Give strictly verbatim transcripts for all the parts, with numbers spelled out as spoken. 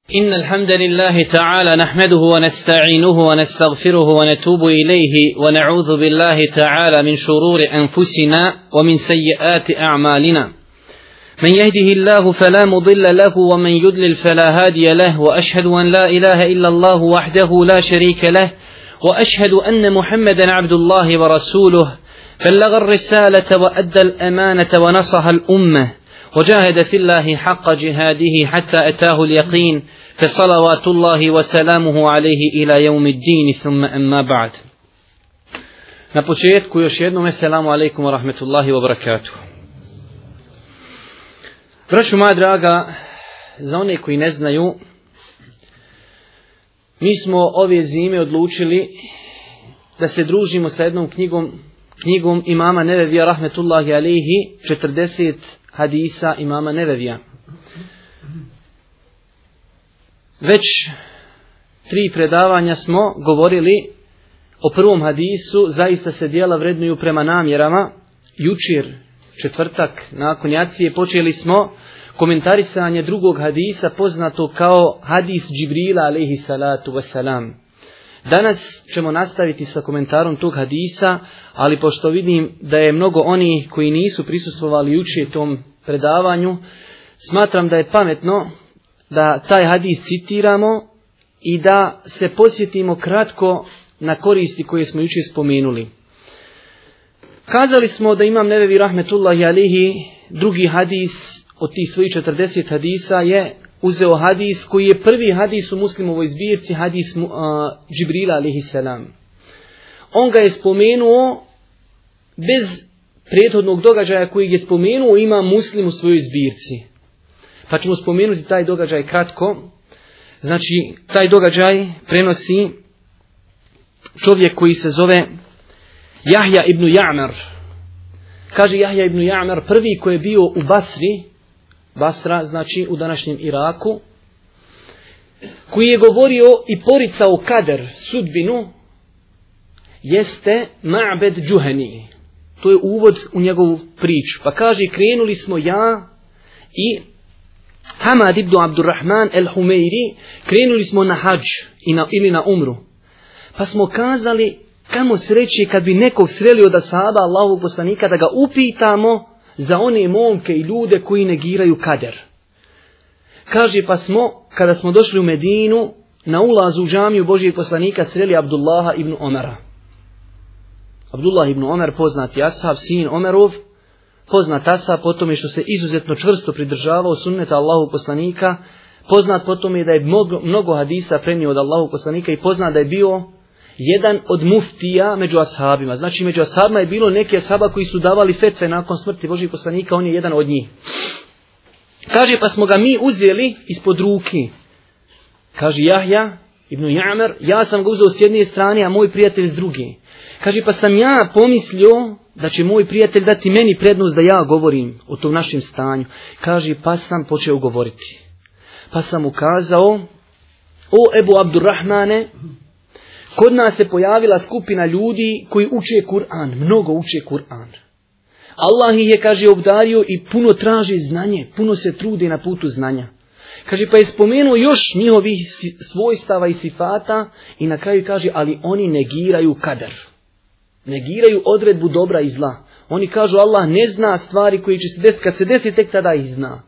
إن الحمد لله تعالى نحمده ونستعينه ونستغفره ونتوب إليه ونعوذ بالله تعالى من شرور أنفسنا ومن سيئات أعمالنا من يهده الله فلا مضل له ومن يضلل فلا هادي له وأشهد أن لا إله إلا الله وحده لا شريك له وأشهد أن محمدا عبد الله ورسوله بلغ الرسالة وأدى الأمانة ونصح الأمة وجاهد في الله حق جهاده حتى أتاه اليقين فصلوات الله وسلامه عليه إلى يوم الدين ثم أما بعد. Na početku još jednom assalamu alaikum wa rahmetullahi wa barakatuh. Braćo moja draga, za one koji ne znaju, mi smo ove zime odlučili da se družimo sa jednom knjigom, knjigom imama Nevevija rahmetullahi alaihi, četrdeset hadisa imama Nevevija. Već tri predavanja smo govorili o prvom hadisu, zaista se djela vrednuju prema namjerama. Jučer, četvrtak, nakon jacije, počeli smo komentarisanje drugog hadisa, poznato kao hadis Džibrila alejhi salatu wasalam. Danas ćemo nastaviti sa komentarom tog hadisa, ali pošto vidim da je mnogo onih koji nisu prisustvovali jučer tom predavanju, smatram da je pametno da taj hadis citiramo i da se podsjetimo kratko na koristi koje smo jučer spomenuli. Kazali smo da Imam Nevevi rahmetullahi alejhi drugi hadis od tih svojih četrdeset hadisa je uzeo hadis koji je prvi hadis u Muslimovoj zbirci, hadis uh, Džibrila alejhi salam. On ga je spomenuo bez prethodnog događaja koji je spomenuo ima Muslim u svojoj zbirci. Pa ćemo spomenuti taj događaj kratko. Znači, taj događaj prenosi čovjek koji se zove Jahja ibn Ja'mar. Kaže Jahja ibn Ja'mar, prvi koji je bio u Basri, Basra, znači u današnjem Iraku, koji je govorio i poricao kader, sudbinu, jeste Ma'bed Džuhani. To je uvod u njegovu priču. Pa kaže, krenuli smo ja i Hamad ibn Abdurrahman el-Humeiri, krenuli smo na hadž ili na umru. Pa smo kazali, kamo sreće kad bi nekog sreli od ashaba Allahovog poslanika da ga upitamo za one momke i ljude koji negiraju kader. Kaže, pa smo, kada smo došli u Medinu, na ulazu u džamiju Božijeg poslanika sreli Abdullaha ibn Omara. Abdullah ibn Omer, poznati ashab, sin Omerov, poznat ashab po tome što se izuzetno čvrsto pridržavao sunneta Allahovog poslanika, poznat po tome da je mnogo, mnogo hadisa prenio od Allahovog poslanika i poznat da je bio jedan od muftija među ashabima. Znači, među ashabima je bilo neki ashaba koji su davali fetve nakon smrti Božijeg poslanika, on je jedan od njih. Kaže, pa smo ga mi uzeli ispod ruki. Kaže Jahja ibn Ja'mar, ja sam ga uzeo s jedne strane, a moj prijatelj s druge. Kaže, pa sam ja pomislio da će moj prijatelj dati meni prednost da ja govorim o tom našem stanju. Kaže, pa sam počeo govoriti. Pa sam ukazao, o Ebu Abdurrahmane, kod nas se pojavila skupina ljudi koji uče Kur'an, mnogo uče Kur'an. Allah ih je, kaže, obdario i puno traže znanje, puno se trude na putu znanja. Kaže, pa je spomenuo još njihovih svojstava i sifata i na kraju kaže, ali oni negiraju kader. Negiraju odredbu dobra i zla. Oni kažu, Allah ne zna stvari koje će se desiti, kad se desi tek tada ih zna.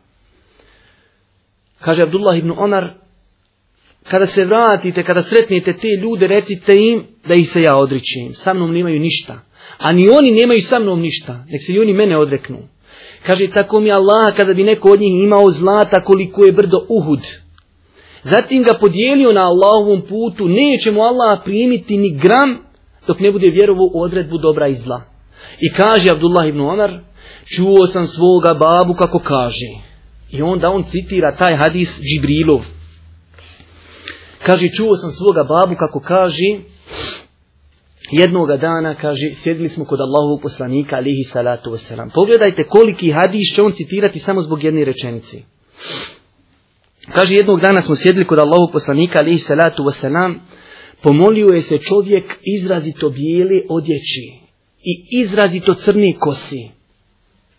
Kaže Abdullah ibn Omar, kada se vratite, kada sretnete te ljude, recite im da ih se ja odričem. Sa mnom nemaju ništa. A ni oni nemaju sa mnom ništa. Nek se i oni mene odreknu. Kaže, tako mi Allah, kada bi neko od njih imao zlata koliko je brdo Uhud, zatim ga podijelio na Allahovom putu, neće mu Allah primiti ni gram dok ne bude vjerovao u odredbu dobra i zla. I kaže Abdullah ibn Omar, čuo sam svoga babu kako kaže. I onda on citira taj hadis Džibrilov. Kaže, čuo sam svoga babu kako kaže, jednoga dana, kaže, sjedili smo kod Allahovog poslanika, alejhi salatu wasalam. Pogledajte koliki hadis će on citirati samo zbog jedne rečenice. Kaže, jednog dana smo sjedili kod Allahovog poslanika, alejhi salatu wasalam, pomolio je se čovjek izrazito bijele odjeći i izrazito crne kosi.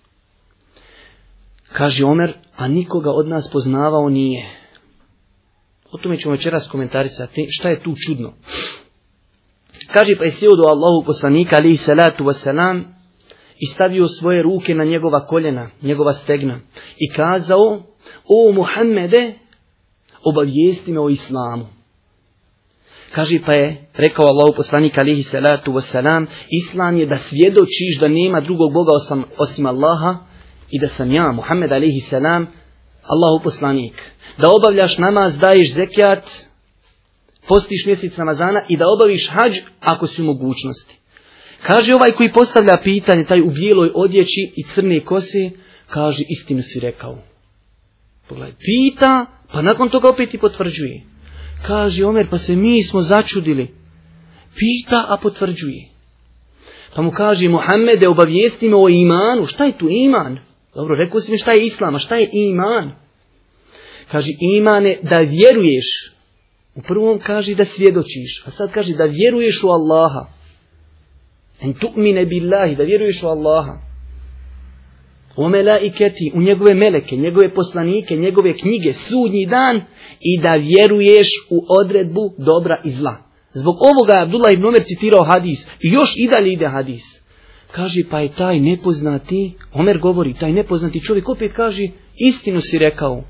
Kaže Omer, a nikoga od nas poznavao nije. O tome ćemo večeras komentarisati šta je tu čudno. Kaže pa je sjeo do Allahu poslanika alejhi salatu vesselam i stavio svoje ruke na njegova koljena, njegova stegna i kazao: o Muhammede, obavijesti me o islamu. Kaže pa je rekao Allahu poslanik alejhi salatu vesselam: islam je da svjedočiš da nema drugog Boga osim, osim Allaha i da sam ja, Muhammed alejhi salam, Allahu poslanik. Da obavljaš namaz, daješ zekijat, postiš mjesec Ramazana i da obaviš hadž ako si u mogućnosti. Kaže ovaj koji postavlja pitanje, taj u bijeloj odjeći i crne kose, kaže istinu si rekao. Pogledaj, pita, pa nakon toga opet i potvrđuje. Kaže Omer, pa se mi smo začudili. Pita, a potvrđuje. Pa mu kaže: Muhammede, obavijesti me o imanu. Šta je tu iman? Dobro, rekao si mi šta je islam, a šta je iman? Kaže, iman je da vjeruješ. U prvom kaže da svjedočiš, a sad kaže da vjeruješ u Allaha. En tu'mine billahi, da vjeruješ u Allaha. O melaiketi, u njegove meleke, njegove poslanike, njegove knjige, sudnji dan i da vjeruješ u odredbu dobra i zla. Zbog ovoga je Abdullah ibn Omer citirao hadis i još i dalje ide hadis. Kaže, pa je taj nepoznati, Omer govori, taj nepoznati čovjek opet kaže, istinu si rekao.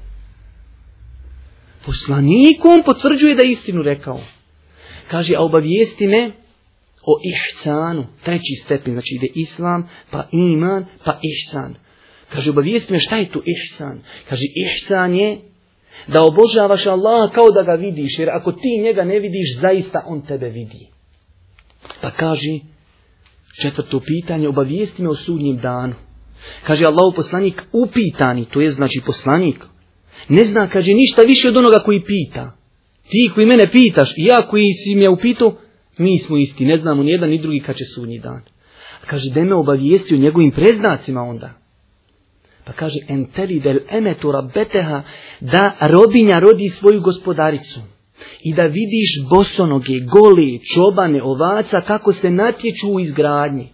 Poslanikom potvrđuje da istinu rekao. Kaže, a obavijesti me o ihsanu, treći stepen, znači ide islam, pa iman, pa ihsan. Kaže, obavijesti me šta je tu ihsan. Kaže, ihsan je da obožavaš Allaha kao da ga vidiš, jer ako ti njega ne vidiš, zaista on tebe vidi. Pa kaže, četvrto pitanje, obavijesti me o sudnjem danu. Kaže, Allahov poslanik upitani, to je znači poslanik, ne zna, kaže, ništa više od onoga koji pita. Ti koji mene pitaš i ja koji si me upitao, mi smo isti, ne znamo ni jedan ni drugi kad će sudnji dan. Kaže, da me obavijesti o njegovim preznacima onda. Pa kaže, enteli del emetu rabbeteha, da robinja rodi svoju gospodaricu. I da vidiš bosonoge, gole, čobane, ovaca, kako se natječu u izgradnji.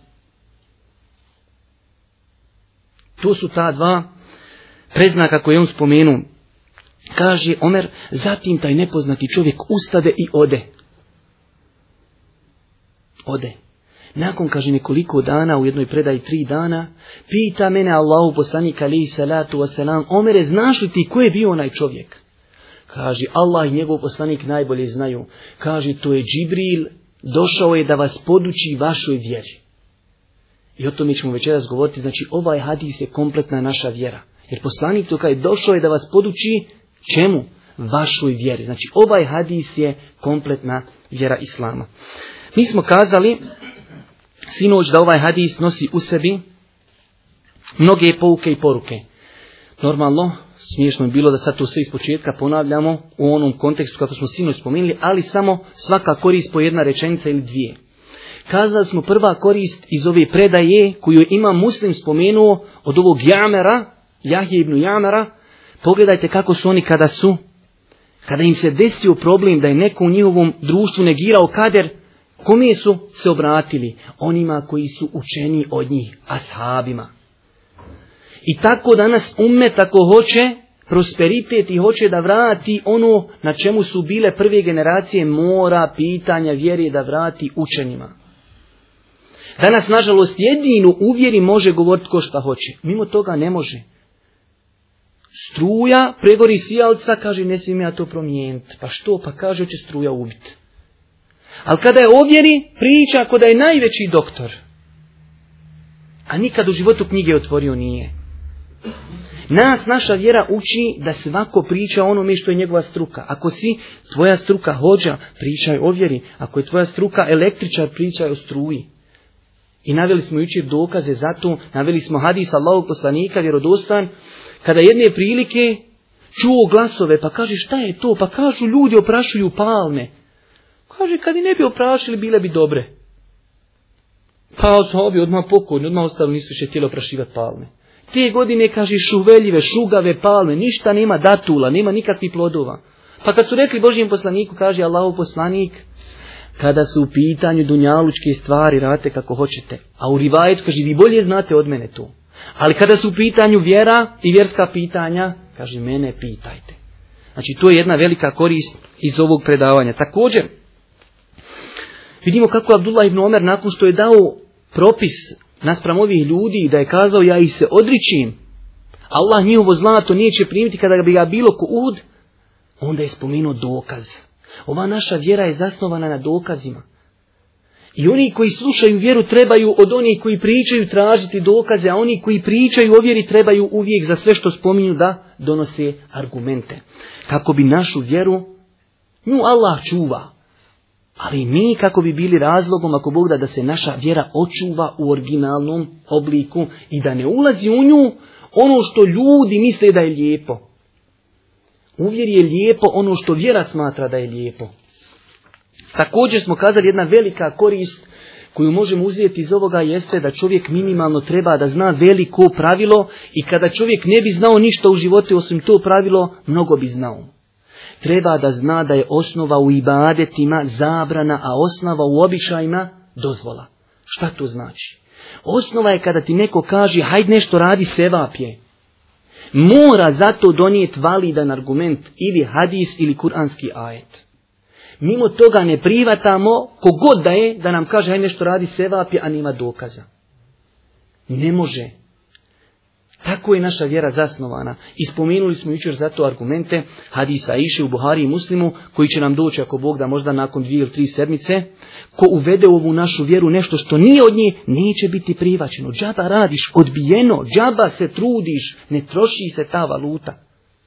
To su ta dva preznaka koje on spomenuo. Kaže Omer, zatim taj nepoznati čovjek ustade i ode. Ode. Nakon, kaže, nekoliko dana, u jednoj predaji tri dana, pita mene Allahu poslanik alejhi salatu vesselam: Omere, znaš li ti ko je bio onaj čovjek? Kaže, Allah i njegov poslanik najbolje znaju. Kaže, to je Džibril, došao je da vas poduči vašoj vjeri. I o tome ćemo večeras govoriti. Znači, ovaj hadis je kompletna naša vjera. Jer poslanik to kaže, došao je da vas poduči čemu? Vašoj vjeri. Znači, ovaj hadis je kompletna vjera Islama. Mi smo kazali sinoć da ovaj hadis nosi u sebi mnoge pouke i poruke. Normalno, smiješno je bilo da sad to sve ispočetka ponavljamo u onom kontekstu kako smo sinoć spomenuli, ali samo svaka korist po jedna rečenica ili dvije. Kazali smo prva korist iz ove predaje koju ima Muslim spomenuo od ovog Jamera, Jahje ibn Jamera. Pogledajte kako su oni kada su, kada im se desio problem da je neko u njihovom društvu negirao kader, kome su se obratili? Onima koji su učeni od njih, ashabima. I tako danas ummet ako hoće prosperitet i hoće da vrati ono na čemu su bile prve generacije, mora pitanja vjere da vrati učenima. Danas, nažalost, jedinu u vjeri može govoriti ko šta hoće. Mimo toga ne može. Struja, pregori sijalca, kaže, ne smijem ja to promijeniti. Pa što? Pa kaže, će struja ubiti. Ali kada je o vjeri, priča ako da je najveći doktor. A nikad u životu knjige otvorio nije. Nas naša vjera uči da svako priča onome što je njegova struka. Ako si tvoja struka hođa, pričaj o vjeri. Ako je tvoja struka električar, pričaj o struji. I naveli smo jučer dokaze za to, naveli smo hadis Allahovog poslanika, vjerodostan, kada jedne prilike čuo glasove, pa kaže, šta je to? Pa kažu, ljudi oprašuju palme. Kaže, kad i ne bi oprašili, bile bi dobre. Pa obi odmah pokorni, odmah ostalo nisu više htjeli oprašivati palme. Te godine, kaže, šuveljive, šugave palme, ništa nema datula, nema nikakvih plodova. Pa kad su rekli Božijem poslaniku, kaže Allahov poslanik, kada su u pitanju dunjalučke stvari, radite kako hoćete. A u rivajetu, kaže, vi bolje znate od mene to. Ali kada su u pitanju vjera i vjerska pitanja, kaže, mene pitajte. Znači to je jedna velika korist iz ovog predavanja. Također, vidimo kako Abdullah ibn Omer nakon što je dao propis naspram ovih ljudi da je kazao ja ih se odričim, Allah njihovo zlato neće primiti kada bi ga bilo ko Uhud, onda je spomenuo dokaz. Ova naša vjera je zasnovana na dokazima. I oni koji slušaju vjeru trebaju od onih koji pričaju tražiti dokaze, a oni koji pričaju o vjeri trebaju uvijek za sve što spominju da donose argumente. Kako bi našu vjeru, nju Allah čuva. Ali mi kako bi bili razlogom, ako Bog da, da se naša vjera očuva u originalnom obliku i da ne ulazi u nju ono što ljudi misle da je lijepo. U vjeri je lijepo ono što vjera smatra da je lijepo. Također smo kazali jedna velika korist koju možemo uzeti iz ovoga jeste da čovjek minimalno treba da zna veliko pravilo i kada čovjek ne bi znao ništa u životu osim to pravilo, mnogo bi znao. Treba da zna da je osnova u ibadetima zabrana, a osnova u običajima dozvola. Šta to znači? Osnova je kada ti neko kaže hajde nešto radi, sevap je. Mora zato donijeti validan argument ili hadis ili kuranski ajet. Mimo toga ne prihvatamo kogod da je da nam kaže hajde nešto radi, sevap je, a nema dokaza. Ne može. Tako je naša vjera zasnovana. I spomenuli smo jučer zato argumente hadisa Aiše u Buhari i Muslimu, koji će nam doći ako Bog da možda nakon dvije ili tri sedmice. Ko uvede u ovu našu vjeru nešto što nije od nje, neće biti prihvaćeno. Džaba radiš, odbijeno, džaba se trudiš, ne troši se ta valuta.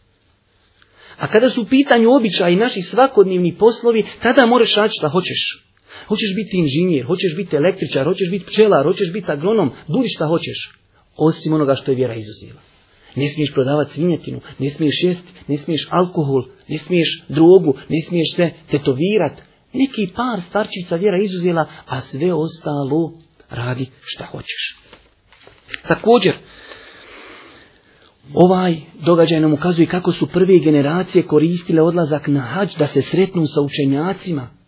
A kada su u pitanju običaji naši svakodnevni poslovi, tada moraš raditi šta hoćeš. Hoćeš biti inženjer, hoćeš biti električar, hoćeš biti pčelar, hoćeš biti agronom, budi šta hoćeš. Osim onoga što je vjera izuzela. Ne smiješ prodavati svinjetinu, ne smiješ jesti, ne smiješ alkohol, ne smiješ drogu, ne smiješ se tetovirati. Neki par starčica vjera izuzela, a sve ostalo radi šta hoćeš. Također, ovaj događaj nam ukazuje kako su prve generacije koristile odlazak na hadž da se sretnu sa učenjacima.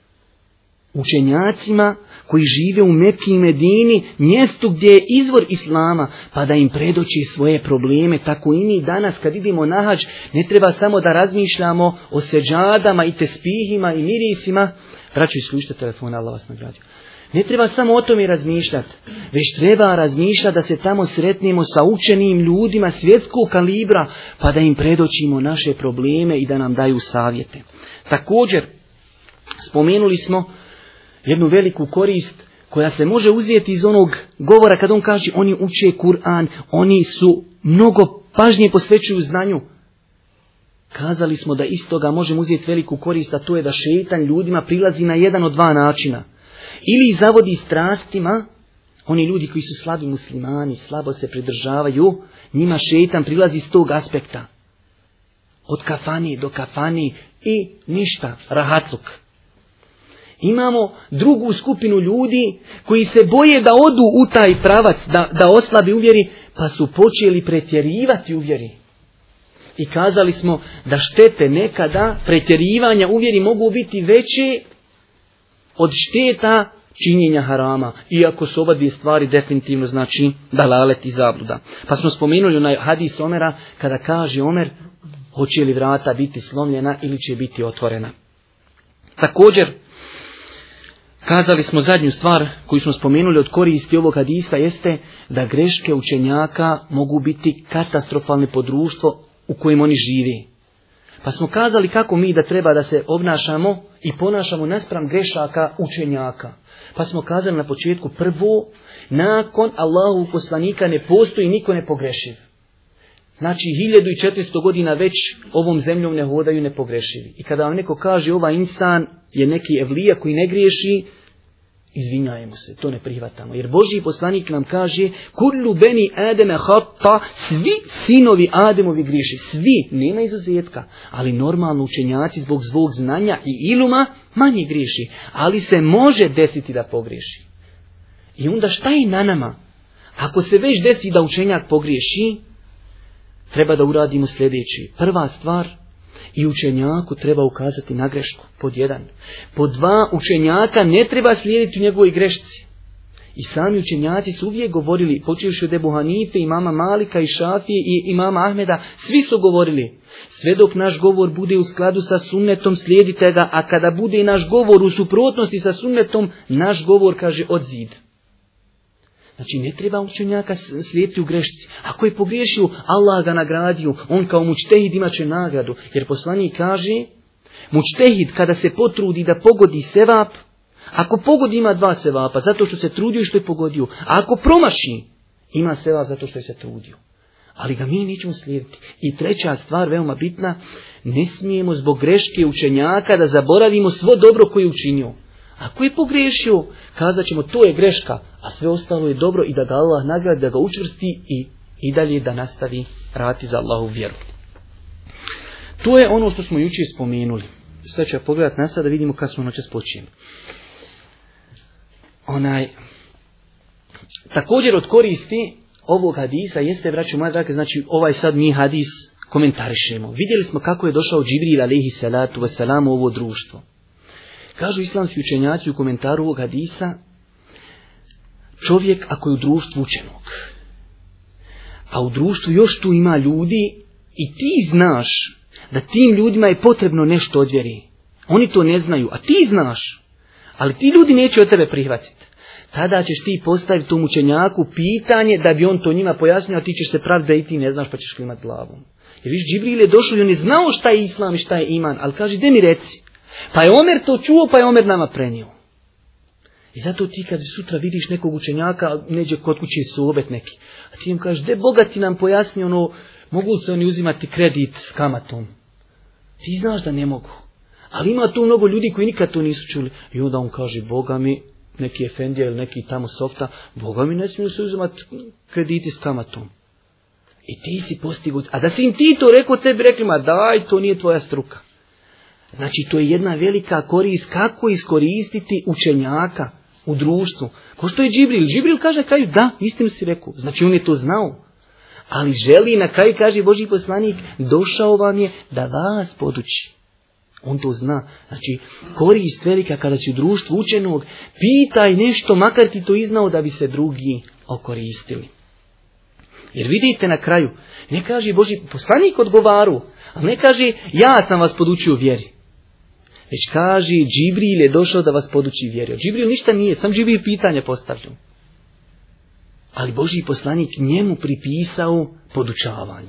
Učenjacima koji žive u Mekki i Medini, mjestu gdje je izvor Islama, pa da im predoči svoje probleme. Tako i mi danas kad idemo na hadž, ne treba samo da razmišljamo o seđadama i tespihima i mirisima. Braćo, isključite telefon, Allah vas nagradio. Ne treba samo o tome razmišljati, već treba razmišljati da se tamo sretnemo sa učenim ljudima svjetskog kalibra, pa da im predočimo naše probleme i da nam daju savjete. Također, spomenuli smo jednu veliku korist koja se može uzeti iz onog govora kad on kaže oni uče Kur'an, oni su mnogo pažnje posvećuju znanju. Kazali smo da iz toga možemo uzeti veliku korist, a to je da šeitan ljudima prilazi na jedan od dva načina. Ili ih zavodi strastima, oni ljudi koji su slabi muslimani, slabo se pridržavaju, njima šeitan prilazi s tog aspekta. Od kafani do kafani i ništa, rahatluk. Imamo drugu skupinu ljudi koji se boje da odu u taj pravac, da, da oslabi u vjeri, pa su počeli pretjerivati u vjeri. I kazali smo da štete nekada pretjerivanja u vjeri mogu biti veće od šteta činjenja harama. Iako su oba dvije stvari definitivno znači dalalet i zabluda. Pa smo spomenuli onaj hadis Omera kada kaže Omer hoće li vrata biti slomljena ili će biti otvorena. Također, kazali smo zadnju stvar koju smo spomenuli od koristi ovog hadisa jeste da greške učenjaka mogu biti katastrofalne po društvo u kojem oni žive. Pa smo kazali kako mi da treba da se obnašamo i ponašamo naspram grešaka učenjaka. Pa smo kazali na početku prvo, nakon Allahovog poslanika ne postoji niko nepogrešiv. Znači hiljadu i četiristo godina već ovom zemljom ne hodaju nepogrešivi. I kada vam neko kaže ovaj insan je neki evlija koji ne griješi, izvinjajemo se, to ne prihvatamo. Jer Božji poslanik nam kaže kullu beni Ademe hata, svi sinovi Ademovi griješi, svi, nema izuzetka. Ali normalno učenjaci zbog svog znanja i iluma manje griješi. Ali se može desiti da pogriješi. I onda šta je na nama? Ako se već desi da učenjak pogriješi, treba da uradimo sljedeći. Prva stvar, i učenjaku treba ukazati na grešku, pod jedan. Pod dva, učenjaka ne treba slijediti u njegovoj grešci. I sami učenjaci su uvijek govorili, počevši od Ebu Hanife, imama Malika i Šafije i imama Ahmeda, svi su govorili, sve dok naš govor bude u skladu sa sunnetom, slijedite ga, a kada bude naš govor u suprotnosti sa sunnetom, naš govor, kaže, odzid. Znači, ne treba učenjaka slijediti u grešci. Ako je pogriješio, Allah ga nagradio, on kao mučtehid imat će nagradu. Jer poslanik kaže, mučtehid kada se potrudi da pogodi sevap, ako pogodi ima dva sevapa, zato što se trudio i što je pogodio. A ako promaši, ima sevap zato što je se trudio. Ali ga mi nećemo slijediti. I treća stvar, veoma bitna, ne smijemo zbog greške učenjaka da zaboravimo svo dobro koje je učinio. Ako je pogriješio, kazat ćemo to je greška, a sve ostalo je dobro i da ga Allah nagradi, da ga učvrsti i, i dalje da nastavi raditi za Allahu vjeru. To je ono što smo jučer spomenuli. Sad ću ja pogledati na sad da vidimo kad smo noćas počeli. Onaj, također od koristi ovog hadisa jeste, braćo moja drage, znači ovaj sad mi hadis komentarišemo. Vidjeli smo kako je došao Džibril alejhi salatu vesselam u ovo društvo. Kažu islamski učenjaci u komentaru ovog hadisa, čovjek ako je u društvu učenog, a u društvu još tu ima ljudi i ti znaš da tim ljudima je potrebno nešto od vjeri. Oni to ne znaju, a ti znaš, ali ti ljudi neće od tebe prihvatiti. Tada ćeš ti postaviti tom učenjaku pitanje da bi on to njima pojasnio, a ti ćeš se praviti da i ti ne znaš pa ćeš klimati glavom. Jer viš, Džibril je došao i on je znao šta je islam i šta je iman, ali kaže, de mi reci. Pa je Omer to čuo, pa je Omer nama prenio. I zato ti kad sutra vidiš nekog učenjaka, neđe kod kuće sohbet neki, a ti im kažeš, de Boga ti nam pojasni ono, mogu li se oni uzimati kredit s kamatom? Ti znaš da ne mogu. Ali ima tu mnogo ljudi koji nikad to nisu čuli. I onda on kaže, Boga mi, neki efendija ili neki tamo softa, Boga mi ne smiju se uzimati krediti s kamatom. I ti si postigao. A da si im ti to rekao, tebi rekli, ma daj, to nije tvoja struka. Znači, to je jedna velika korist kako iskoristiti učenjaka u društvu. Ko što je Džibril. Džibril kaže, kaj, da, istinu si rekao. Znači, on je to znao. Ali želi, na kraju kaže Božji poslanik, došao vam je da vas poduči. On to zna. Znači, korist velika kada si u društvu učenog, pitaj nešto, makar ti to iznao da bi se drugi okoristili. Jer vidite na kraju, ne kaže Božji poslanik odgovaru, ali ne kaže ja sam vas podučio vjeri. Već kaže Džibril je došao da vas poduči vjeri. Džibril ništa nije, sam Džibril pitanje postavljao. Ali Božji poslanik njemu pripisao podučavanje.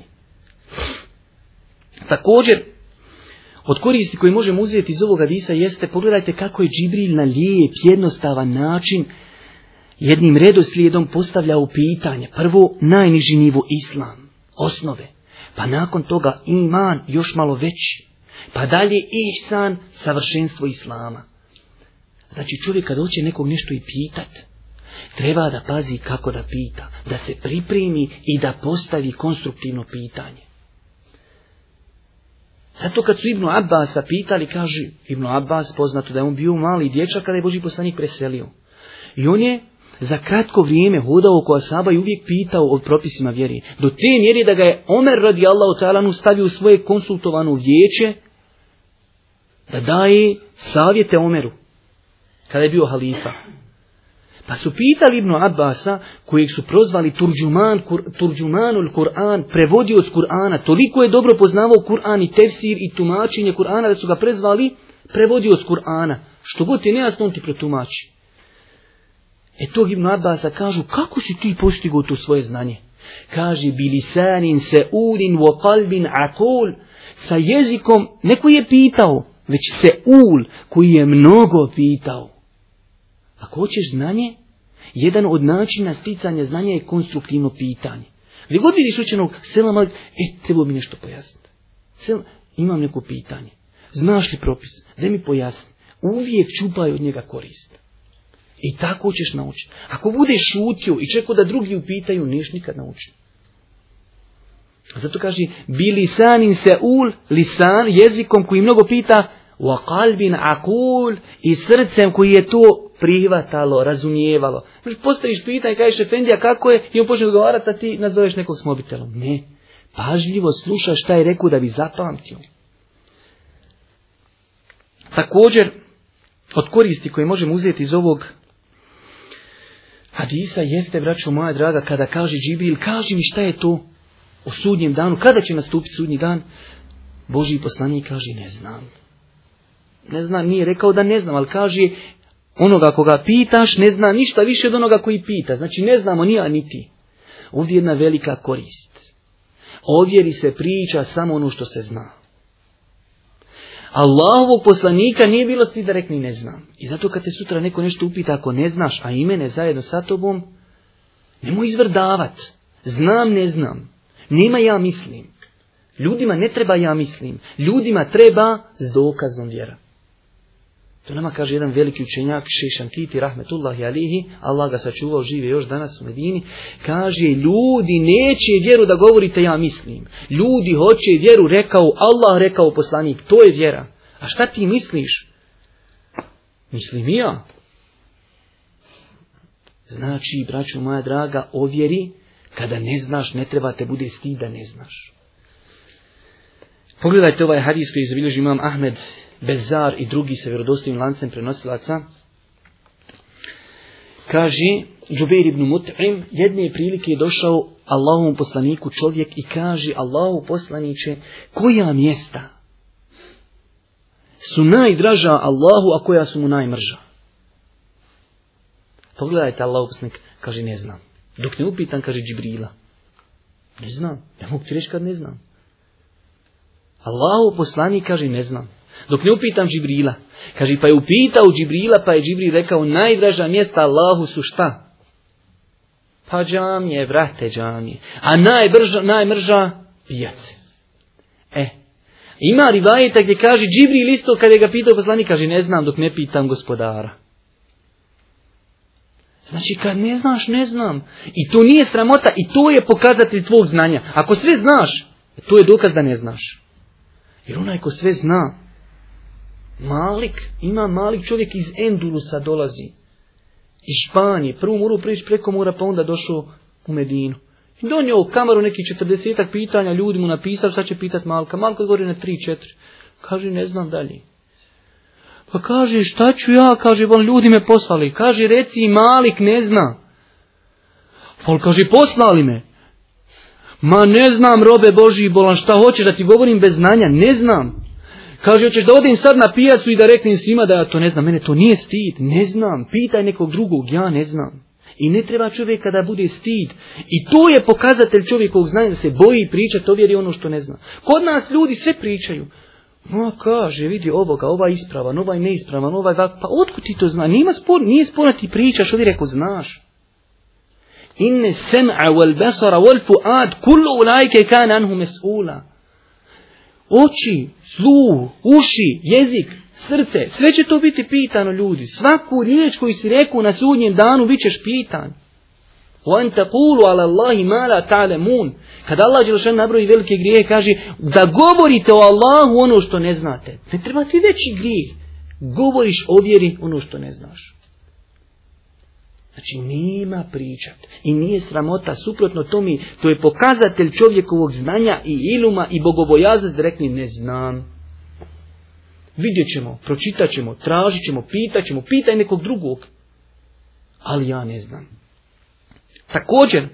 Također, od koristi koje možemo uzeti iz ovog hadisa jeste, pogledajte kako je Džibril na lijep, jednostavan način jednim redoslijedom postavljao pitanje. Prvo, najniži nivo islam, osnove. Pa nakon toga iman, još malo veći. Pa dalje ihsan, savršenstvo islama. Znači čovjek kad hoće nekog nešto i pitat, treba da pazi kako da pita, da se pripremi i da postavi konstruktivno pitanje. Zato kad su Ibnu Abbasa pitali, kaže Ibnu Abbas, poznato da je on bio mali dječak kada je Božji poslanik preselio. I on je za kratko vrijeme hodao oko ashaba i uvijek pitao o propisima vjeri. Do te mjere da ga je Omer radijallahu ta'ala stavio u svoje konsultovano vijeće da daje savjete Omeru kada je bio halifa. Pa su pitali Ibnu Abbasa, kojeg su prozvali turđuman, kur, turđumanul Kur'an, prevodioc Kur'ana, toliko je dobro poznavao Kur'an i tefsir i tumačenje Kur'ana da su ga prezvali prevodioc Kur'ana. Što god je nejasno, on ti pretumači. E tog Ibnu Abbasa kažu, kako si ti postigao to svoje znanje? Kaže, bilisanin se ulin wa qalbin aqul, sa jezikom, neko je pitao, već se ul, koji je mnogo pitao. Ako hoćeš znanje, jedan od načina sticanja znanja je konstruktivno pitanje. Gdje god vidiš učenog, selam, e, treba mi nešto pojasniti. Selam, imam neko pitanje. Znaš li propis? Daj mi pojasni. Uvijek čupaj od njega korist. I tako ćeš naučiti. Ako budeš šutio i čekao da drugi upitaju, neš nikad naučiti. Zato kaže, bi lisanin se ul, lisan, jezikom koji mnogo pita, wa qalbin aqul, i srcem koji je to prihvatalo, razumijevalo. Postaviš pitanje i kažeš, efendija, kako je, i on počne odgovarati, a ti nazoveš nekog s mobitelom. Ne, pažljivo slušaš šta je rekao da bi zapamtio. Također, od koristi koje možemo uzeti iz ovog hadisa jeste, braćo moja draga, kada kaže Džibril, kaži mi šta je to o sudnjem danu, kada će nastupiti sudnji dan, Božji poslanik kaže, ne znam. Ne znam, nije rekao da ne znam, ali kaže, onoga koga pitaš ne zna ništa više od onoga koji pita. Znači ne znamo ni ja ni ti. Ovdje je jedna velika korist. O vjeri se priča samo ono što se zna. Allahovog poslanika nije bilo stid da rekne ne znam. I zato kad te sutra neko nešto upita, ako ne znaš, a i mene zajedno sa tobom, nemoj izvrdavat. Znam, ne znam. Nema ja mislim. Ljudima ne treba ja mislim. Ljudima treba s dokazom vjera. To nama kaže jedan veliki učenjak, Šejh Šankiti, rahmetullahi alihi, Allah ga sačuvao, žive još danas u Medini, kaže, ljudi neće vjeru da govorite ja mislim. Ljudi hoće vjeru, rekao Allah, rekao poslanik, to je vjera. A šta ti misliš? Mislim i ja. Znači, braćo moja draga, o vjeri, kada ne znaš, ne treba te bude stid da ne znaš. Pogledajte ovaj hadis koji zabilježi imam Ahmed, Bezar i drugi sa vjerodostojnim lancem prenosilaca. Kaže Džubeir ibn Mut'im, jedne prilike je došao Allahovom poslaniku čovjek i kaže, Allahu poslaniče, koja mjesta su najdraža Allahu, a koja su mu najmrža? Pogledajte, Allahu poslanik kaže, ne znam. Dok ne upitan, kaže Džibrila. Ne znam, ne mogu ti reći kad ne znam. Allahu poslanik kaže, ne znam. Dok ne upitam Džibrila. Kaže, pa je upitao Džibrila, pa je Džibril rekao, najdraža mjesta Allahu su šta? Pa džamije, vrate džamije. A najbrža, najmrža pijace. E, ima rivajeta gdje kaže, Džibril isto kada je ga pitao poslanik, kaže, ne znam dok ne pitam gospodara. Znači, kad ne znaš, ne znam. I to nije sramota, i to je pokazatelj tvog znanja. Ako sve znaš, to je dokaz da ne znaš. Jer onaj ko sve zna, Malik, ima Malik čovjek iz Endulusa dolazi. Iz Španije. Prvo morao prići preko mora, pa onda došao u Medinu. I donio u kamaru neki četrdesetak pitanja, ljudi mu napisali šta će pitat Malika. Malika govori na tri, četiri. Kaže, ne znam dalje. Pa kaže, šta ću ja? Kaže, bon, ljudi me poslali. Kaže, reci, Malik ne zna. Pa kaže, poslali me. Ma ne znam, robe Božji bolan, šta hoćeš da ti govorim bez znanja? Ne znam. Kaže, hoćeš da odim sad na pijacu i da reknem svima da ja to ne znam. Mene to nije stid. Ne znam. Pitaj nekog drugog. Ja ne znam. I ne treba čovjeka da bude stid. I to je pokazatelj čovjekovog znanja, da se boji pričati o vjeri ono što ne zna. Kod nas ljudi sve pričaju. Ma kaže, vidi ovoga, ovaj ispravan, ovaj neispravan, ovaj vak. Pa otkud ti to zna? Nima spor, nije spor ti pričaš, ovdje rekao znaš. Inne sem'a wal basara wal fuad kullu ulaike kan anhu mes'ula. Oči, sluh, uši, jezik, srce, sve će to biti pitano ljudi. Svaku riječ koju si rekao na sudnjem danu bit ćeš pitan. وَأَنْ تَقُولُوا عَلَى اللَّهِ مَا لَا تَعْلَمُونَ. Kad Allah dželešan nabroji velike grijehe, kaže da govorite o Allahu ono što ne znate. Ne treba ti veći grijeh. Govoriš o vjeri ono što ne znaš. Znači nema pričat. I nije sramota. Suprotno tome, to je pokazatelj čovjekovog znanja i iluma i bogobojaznosti da rekli ne znam. Vidjet ćemo, pročitat ćemo, tražit ćemo, pitat ćemo, pitaj nekog drugog. Ali ja ne znam. Također,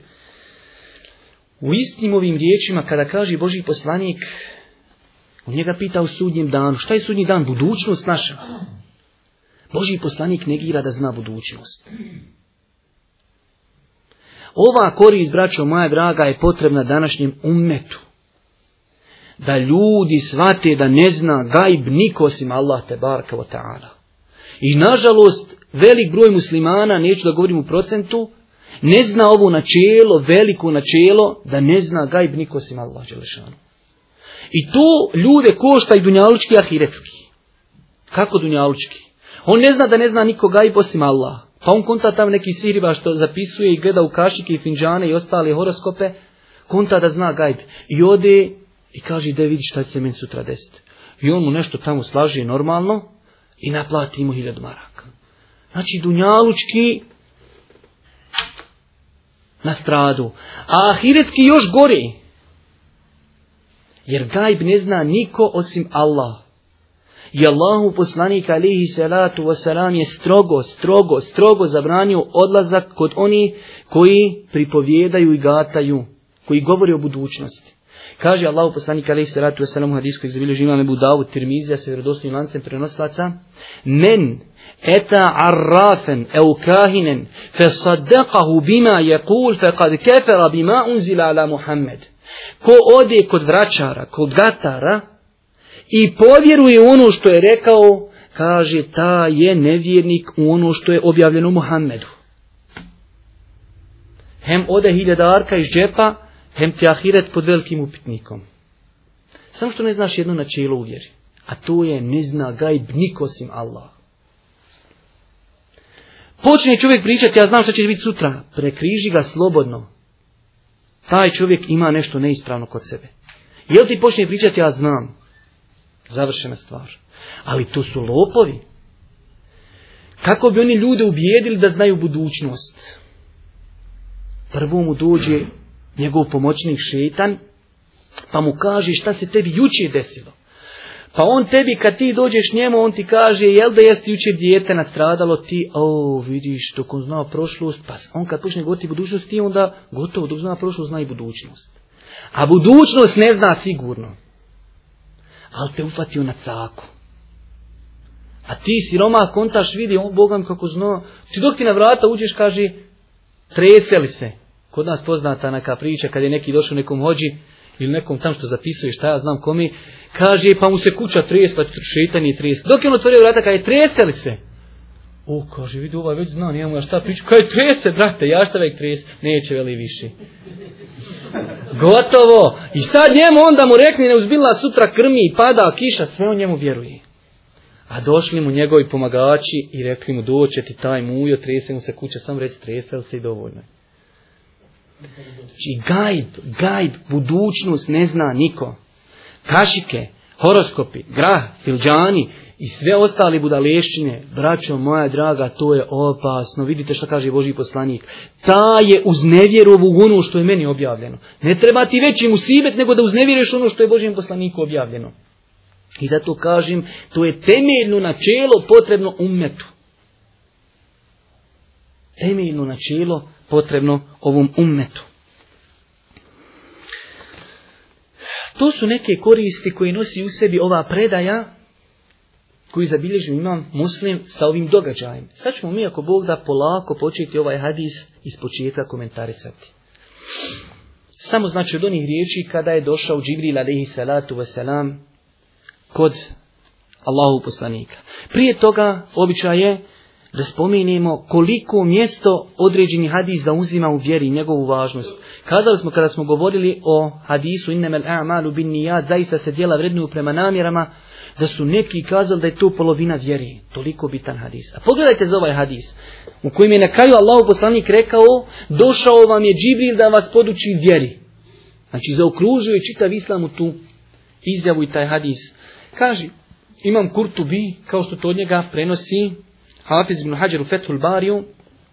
u istim ovim riječima, kada kaže Božji poslanik, on njega pita o sudnjem danu. Šta je sudnji dan? Budućnost naša. Božji poslanik negira da zna budućnost. Ova korist, braćo moja draga, je potrebna današnjem ummetu. Da ljudi shvate da ne zna gajb niko osim Allah te baraka wa ta'ala. I nažalost, velik broj muslimana, neću da govorim u procentu, ne zna ovo načelo, veliko načelo, da ne zna gajb niko osim Allah dželešanu. I to ljude košta i dunjalučki i ahiretski. Kako dunjalučki? On ne zna da ne zna niko gajb osim Allah. Pa on konta tam neki sihriba što zapisuje i gleda u kašike i finđane i ostale horoskope, konta da zna gajb. I ode i kaže da vidi šta će se meni sutra desiti. I on mu nešto tamo slaži normalno i naplati mu hiljadu maraka. Znači dunjalučki na stradu. A ahiretski još gori. Jer gajb ne zna niko osim Allah. I Allahu poslanik alejhi salatu vesselam je strogo, strogo, strogo zabranio odlazak kod oni koji pripovjedaju i gataju, koji govore o budućnosti. Kaže Allahu poslanik alejhi salatu vesselam u hadisu koji zabilježi imam Ebu Davud, Tirmizija sa vjerodostojnim lancem prenosilaca: Men eta arrafen au kahinen fasaddaqahu bima yaqul faqad kafara bima unzila ala Muhammed. Ko ode kod vračara, kod gatara i povjeruje ono što je rekao, kaže ta je nevjernik u ono što je objavljeno Muhammedu. Hem ode hiljadarka iz džepa, hem ti ahiret pod velikim upitnikom. Samo što ne znaš jedno načelo u vjeri, a to je ne zna gajb niko osim Allah. Počne čovjek pričati, ja znam šta će biti sutra, prekriži ga slobodno. Taj čovjek ima nešto neispravno kod sebe. Jel ti počne pričati, ja znam, završena stvar. Ali to su lopovi. Kako bi oni ljude ubijedili da znaju budućnost? Prvo mu dođe njegov pomoćnik šeitan, pa mu kaže šta se tebi jučer desilo. Pa on tebi, kad ti dođeš njemu, on ti kaže, jel da jeste jučer dijete nastradalo, ti, o, vidiš, dok on zna prošlost, pa on kad počne govoriti budućnost, ti onda gotovo, dok zna prošlost, zna i budućnost. A budućnost ne zna sigurno. Ali te ufatio na caku. A ti siromah kontaš, vidi, on Bogam kako zna, ti dok ti na vrata uđeš, kaže, treseli se. Kod nas poznata neka priča, kad je neki došao nekom hođi, ili nekom tam što zapisuje, šta ja znam komi, kaže, pa mu se kuća tresla, šeitan je tresla. Dok je on otvorio vrata, kaže, treseli se. O, kaže, vidi, ovaj već zna, nijemu ja šta priču, kaže, trese, brate, ja šta vek trese, neće veli više. Gotovo. I sad njemu onda mu rekli, ne uzbila sutra krmi, pada kiša, sve on njemu vjeruje. A došli mu njegovi pomagači i rekli mu, doće ti taj mujo, trese mu se kuća, sam reci, tresel se i dovoljno. Znači, gajb, gajb, budućnost ne zna niko. Kašike, horoskopi, grah, filđani i sve ostale budalešćine, braćo moja draga, to je opasno. Vidite što kaže Božji poslanik. Ta je uznevjerovu u ono što je meni objavljeno. Ne treba ti veći musibet nego da uznevjereš ono što je Božjem poslaniku objavljeno. I zato kažem, to je temeljno načelo potrebno ummetu. Temeljno načelo potrebno ovom ummetu. To su neke koristi koje nosi u sebi ova predaja koju zabilježio imam Muslim sa ovim događajem. Sad ćemo mi, ako Bog da, polako početi ovaj hadis iz početka komentarisati. Samo znači od onih riječi kada je došao Džibril alejhi salatu vesselam kod Allahu poslanika. Prije toga običaj je da spomenemo koliko mjesto određeni hadis zauzima u vjeri, njegovu važnost. Kazali smo kada smo govorili o hadisu innemel a'malu bin nijat, zaista se djela vrednuju prema namjerama, da su neki kazali da je to polovina vjeri. Toliko bitan hadis. A pogledajte za ovaj hadis u kojem je na kraju Allahu poslanik rekao, došao vam je Džibril da vas poduči vjeri. Znači zaokružio je čitav islam u tu izjavu i taj hadis. Kaže, imam Kurtubi, kao što to od njega prenosi Hafiz ibn Hajar u Fethul Bariju,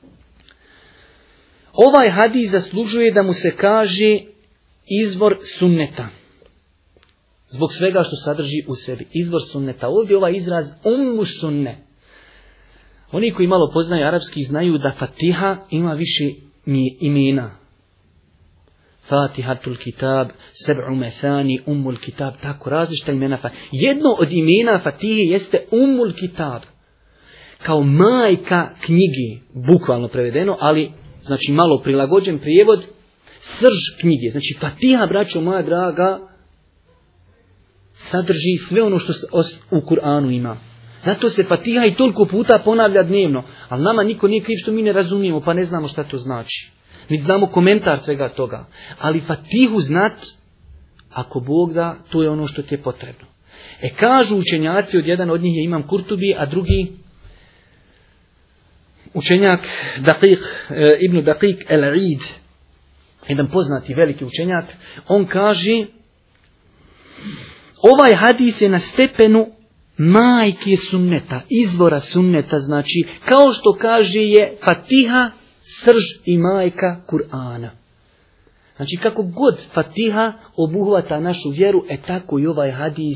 ovaj hadis zaslužuje da mu se kaže izvor sunneta. Zbog svega što sadrži u sebi. Izvor sunneta. Ovdje ovaj izraz ummu sunne. Oni koji malo poznaju arapski znaju da Fatiha ima više imena. Fatihatul kitab, seb'u methani, ummul kitab. Tako različita imena. Jedno od imena Fatihe jeste ummul kitab. Kao majka knjige, bukvalno prevedeno, ali znači malo prilagođen prijevod, srž knjige. Znači Fatiha, braćo moja draga, sadrži sve ono što u Kur'anu ima. Zato se Fatiha i toliko puta ponavlja dnevno, ali nama niko nije kriv što mi ne razumijemo, pa ne znamo šta to znači. Mi znamo komentar svega toga, ali Fatihu znat, ako Bog da, to je ono što ti je potrebno. E kažu učenjaci, od jedan od njih je imam Kurtubi, a drugi učenjak Daqiq, e, Ibn Daqiq el-Eid, jedan poznati veliki učenjak, on kaže, ovaj hadis je na stepenu majke sunneta, izvora sunneta, znači kao što kaže je Fatiha srž i majka Kur'ana. Znači kako god Fatiha obuhvata našu vjeru, e tako i ovaj hadis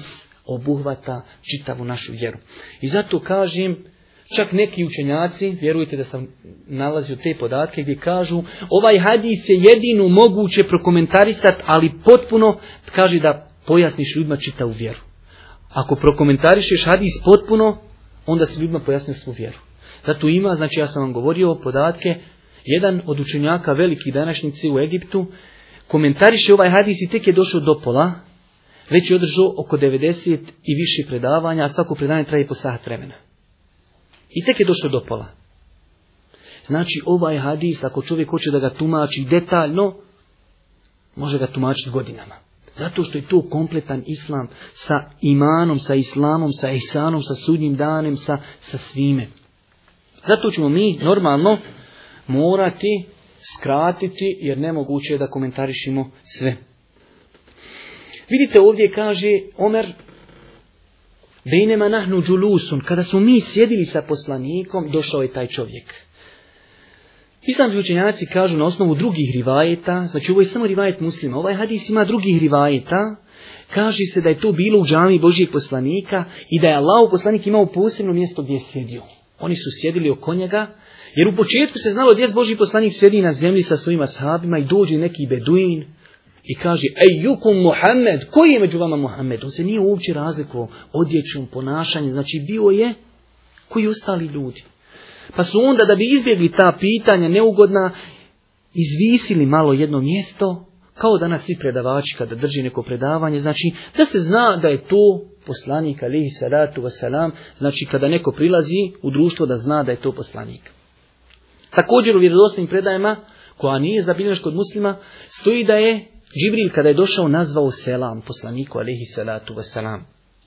obuhvata čitavu našu vjeru. I zato kažem, čak neki učenjaci, vjerujte da sam nalazio te podatke gdje kažu ovaj hadis je jedino moguće prokomentarisati, ali potpuno kaže da pojasniš ljudima čitavu vjeru. Ako prokomentarišeš hadis potpuno, onda si ljudima pojasnio svu vjeru. Zato ima, znači ja sam vam govorio podatke, jedan od učenjaka veliki današnjici u Egiptu komentariše ovaj hadis i tek je došao do pola, već je održao oko devedeset i više predavanja, a svako predavanje traje po sat vremena. I tek je došao do pola. Znači ovaj hadis, ako čovjek hoće da ga tumači detaljno, može ga tumačiti godinama. Zato što je to kompletan islam sa imanom, sa islamom, sa ihsanom, sa sudnjim danem, sa, sa svime. Zato ćemo mi normalno morati skratiti, jer nemoguće je da komentarišimo sve. Vidite ovdje kaže Omer, bejnema nahnu džulusun, kada smo mi sjedili sa poslanikom, došao je taj čovjek. Islamski učenjaci kažu na osnovu drugih rivajeta, znači ovo je samo rivajet muslima, ovaj hadis ima drugih rivajeta, kaže se da je to bilo u džami Božijeg poslanika i da je Allahov poslanik imao posebno mjesto gdje je sjedio. Oni su sjedili oko njega, jer u početku se znalo gdje Božji poslanik sjedi na zemlji sa svojim ashabima i dođe neki beduin i kaže, ejukum Muhammed, koji je među vama Muhammed? On se nije uopće razlikovao odjećom, ponašanjem, znači bio je koji ostali ljudi. Pa su onda, da bi izbjegli ta pitanja neugodna, izvisili malo jedno mjesto, kao danas svi predavači kada drži neko predavanje, znači da se zna da je to poslanik, alejhi salatu vesselam, znači kada neko prilazi u društvo da zna da je to poslanik. Također u vjerodostojnim predajama, koja nije zabilježena kod muslima, stoji da je Džibril kada je došao nazvao selam poslaniku, alejhi salatu vesselam.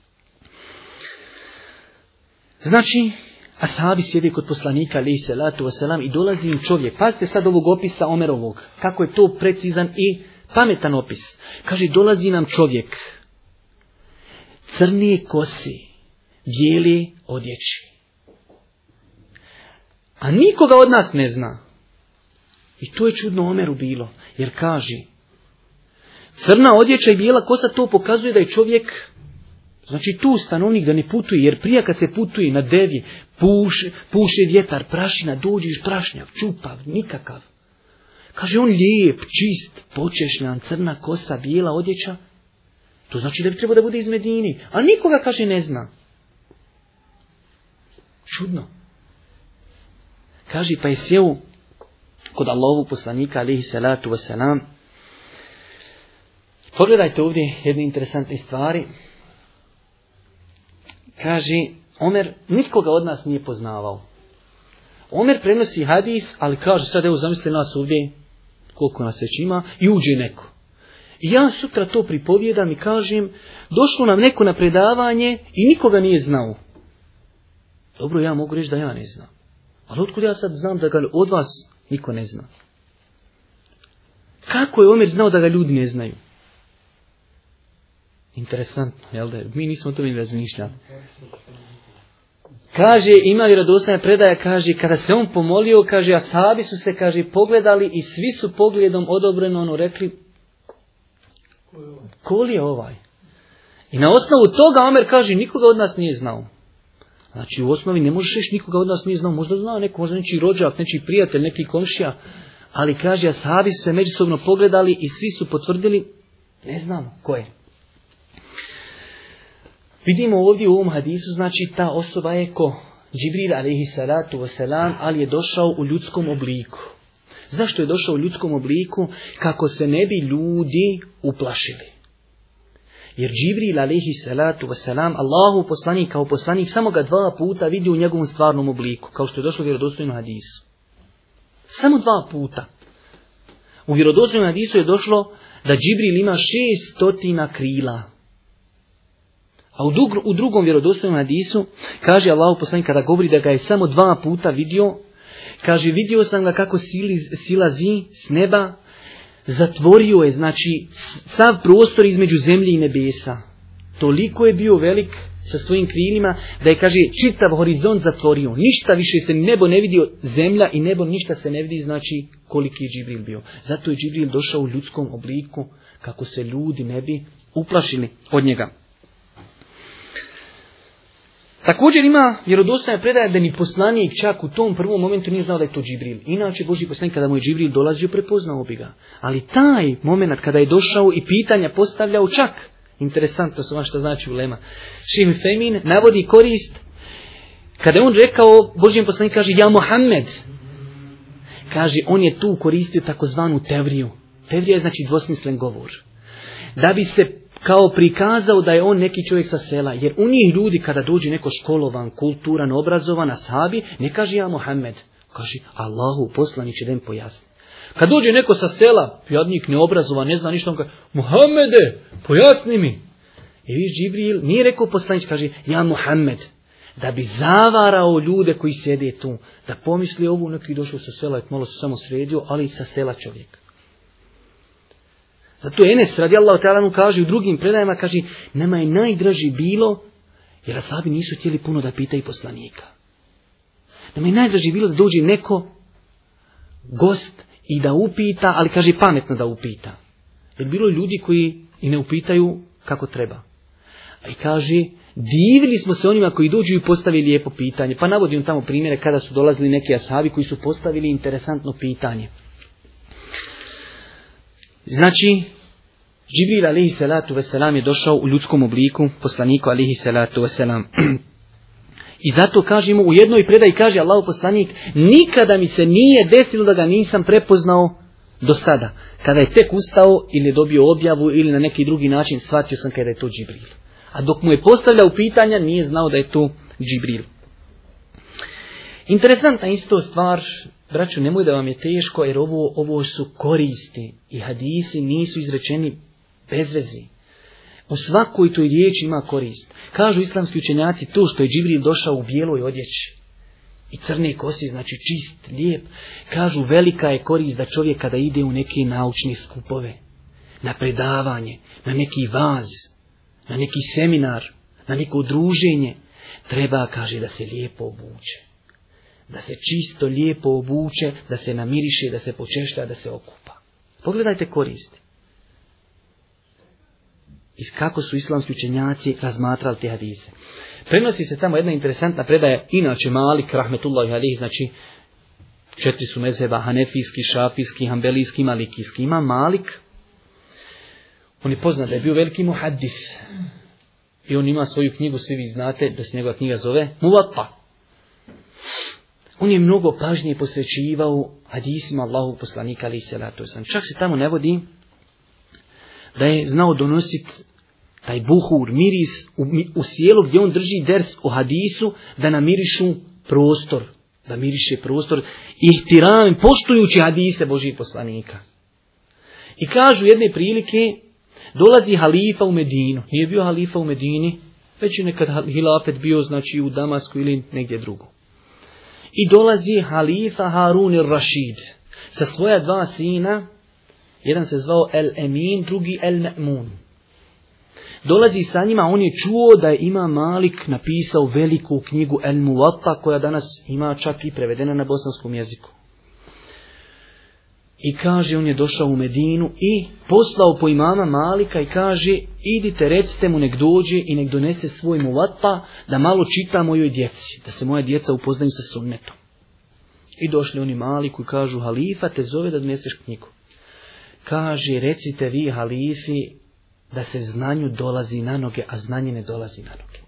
Znači, ashabi sjede kod poslanika, alejhi salatu vesselam, i dolazi im čovjek. Pazite sad ovog opisa Omerovog, kako je to precizan i pametan opis. Kaže, dolazi nam čovjek, crne kosi, bijele odjeći. A nikoga od nas ne zna. I to je čudno Omeru bilo, jer kaže, crna odjeća i bijela kosa, to pokazuje da je čovjek, znači tu stanovnik, da ne putuje, jer prije kad se putuje na devi, puše, puše vjetar, prašina, dođeš prašnjav, čupav, nikakav. Kaže on lijep, čist, počešljan, crna kosa, bijela odjeća, to znači da bi trebao da bude iz Medini, a nikoga, kaže, ne zna. Čudno. Kaže, pa je sjeo kod Allahovog poslanika, alejhi salatu vesselam. Pogledajte ovdje jedne interesantne stvari. Kaže, Omer nikoga od nas nije poznavao. Omer prenosi hadis, ali kaže, sad evo zamislite nas ovdje, koliko nas već ima, i uđe neko. I ja sutra to pripovjedam i kažem, došlo nam neko na predavanje i nikoga nije znao. Dobro, ja mogu reći da ja ne znam. Ali otkud ja sad znam da ga od vas niko ne zna? Kako je Omer znao da ga ljudi ne znaju? Interesantno, jel da? Mi nismo to ni razmišljali. Kaže, ima vjerodostojna predaja, kaže, kada se on pomolio, kaže, ashabi su se, kaže, pogledali i svi su pogledom odobreno ono rekli, ko li je ovaj? I na osnovu toga Omer kaže, nikoga od nas nije znao. Znači u osnovi ne možeš reći nikoga od nas nije znao, možda znao neko, možda nečiji rođak, nečiji prijatelj, neki komšija, ali kaže, ashabi su se međusobno pogledali i svi su potvrdili, ne znamo ko je. Vidimo ovdje u ovom hadisu, znači ta osoba je ko Džibril, alejhi salatu vesselam, ali je došao u ljudskom obliku. Zašto je došao u ljudskom obliku? Kako se ne bi ljudi uplašili. Jer Džibril, alejhi salatu vesselam, Allahu poslanik kao poslanik, samo ga dva puta vidi u njegovom stvarnom obliku, kao što je došlo u vjerodostojnom hadisu. Samo dva puta. U vjerodostojnom hadisu je došlo da Džibril ima šestotina krila. A u, dug, u drugom vjerodostojnom hadisu kaže Allahu poslanik kada govori da ga je samo dva puta vidio, kaže, vidio sam ga kako sili, silazi s neba, zatvorio je, znači, sav prostor između zemlje i nebesa. Toliko je bio velik sa svojim krilima da je, kaže, čitav horizont zatvorio. Ništa više se nebo ne vidio, zemlja i nebo ništa se ne vidi, znači koliki je Džibril bio. Zato je Džibril došao u ljudskom obliku kako se ljudi ne bi uplašili od njega. Također ima vjerodostojna predaja da ni poslanik čak u tom prvom momentu nije znao da je to Džibril. Inače, Božji poslanik kada mu je Džibril dolazio, prepoznao bi ga. Ali taj moment kada je došao i pitanja postavljao čak, interesantno su vam što znači ulema. Šejh Fejmin navodi korist kada je on rekao, Božji poslanik kaže ja Muhammed. Kaže, on je tu koristio takozvanu tevriju. Tevrija je znači dvosmislen govor. Da bi se kao prikazao da je on neki čovjek sa sela. Jer u njih ljudi kada dođe neko školovan, kulturan, obrazovan, ashabi, ne kaže ja Muhammed. Kaže Allahu poslaniče da im pojasni. Kad dođe neko sa sela, jadnik neobrazovan, ne zna ništa, on kaže Muhammede, pojasni mi. I viš Džibril nije rekao poslanič, kaže ja Muhammed. Da bi zavarao ljude koji sjede tu. Da pomisli ovu neki došao sa sela, malo se samo sredio, ali sa sela čovjek. Zato Enes radijallahu ta'ala mu kaže u drugim predajama, kaže, nama je najdraži bilo, jer ashabi nisu htjeli puno da pitaju poslanika. Nama je najdraži bilo da dođe neko gost i da upita, ali kaže pametno da upita. Jer bilo ljudi koji i ne upitaju kako treba. A i kaže, divili smo se onima koji dođu i postavili lijepo pitanje. Pa navodim tamo primjere kada su dolazili neki ashabi koji su postavili interesantno pitanje. Znači, Džibril alaihi salatu veselam je došao u ljudskom obliku, poslaniku alaihi salatu veselam. I zato kažemo u jednoj predaji, kaže Allahu poslanik, nikada mi se nije desilo da ga nisam prepoznao do sada. Kada je tek ustao ili je dobio objavu ili na neki drugi način, shvatio sam kada je to Džibril. A dok mu je postavljao pitanja, nije znao da je to Džibril. Interesantna isto stvar, braću, nemoj da vam je teško, jer ovo, ovo su koristi i hadisi nisu izrečeni bez vezi. U svakoj toj riječi ima korist. Kažu islamski učenjaci to što je Džibril došao u bijeloj odjeći i crne kosi, znači čist, lijep. Kažu velika je korist da čovjek kada ide u neke naučne skupove, na predavanje, na neki vaz, na neki seminar, na neko druženje, treba, kaže, da se lijepo obuče. Da se čisto lijepo obuče, da se namiriše, da se počešlja, da se okupa. Pogledajte koristi. I kako su islamski učenjaci razmatrali te hadise. Prenosi se tamo jedna interesantna predaja, inače Malik, rahmetullahi alejhi, znači četiri su mezheba, hanefijski, šafijski, hambelijski, malikijski. Ima Malik, on je poznat da je bio veliki muhaddis. I on ima svoju knjigu, svi vi znate da se njegova knjiga zove Muvatta. On je mnogo pažnje posvećivao hadisima Allahu poslanika alejhi salatu vesselam. Čak se tamo ne vodi da je znao donositi taj buhur, miris u, u sjelu gdje on drži ders o hadisu, da namirišu prostor, da miriše prostor ihtiram, poštujući hadise Božih poslanika. I kažu jedne prilike, dolazi halifa u Medinu. Nije bio halifa u Medini, već je nekad hilafet bio, znači u Damasku ili negdje drugo. I dolazi halifa Harun ir-Rašid sa svoja dva sina, jedan se zvao El Emin, drugi El Me'mun. Dolazi sa njima, on je čuo da je Imam Malik napisao veliku knjigu El Muvatta, koja danas ima čak i prevedena na bosanskom jeziku. I kaže, on je došao u Medinu i poslao po imama Malika i kaže, idite, recite mu nek dođe i nek donese svoj Muvatta da malo čita mojoj djeci, da se moja djeca upoznaju sa sunnetom. I došli oni Maliku i kažu, halifa te zove da doneseš knjigu. Kaže, recite vi halifi da se znanju dolazi na noge, a znanje ne dolazi na noge.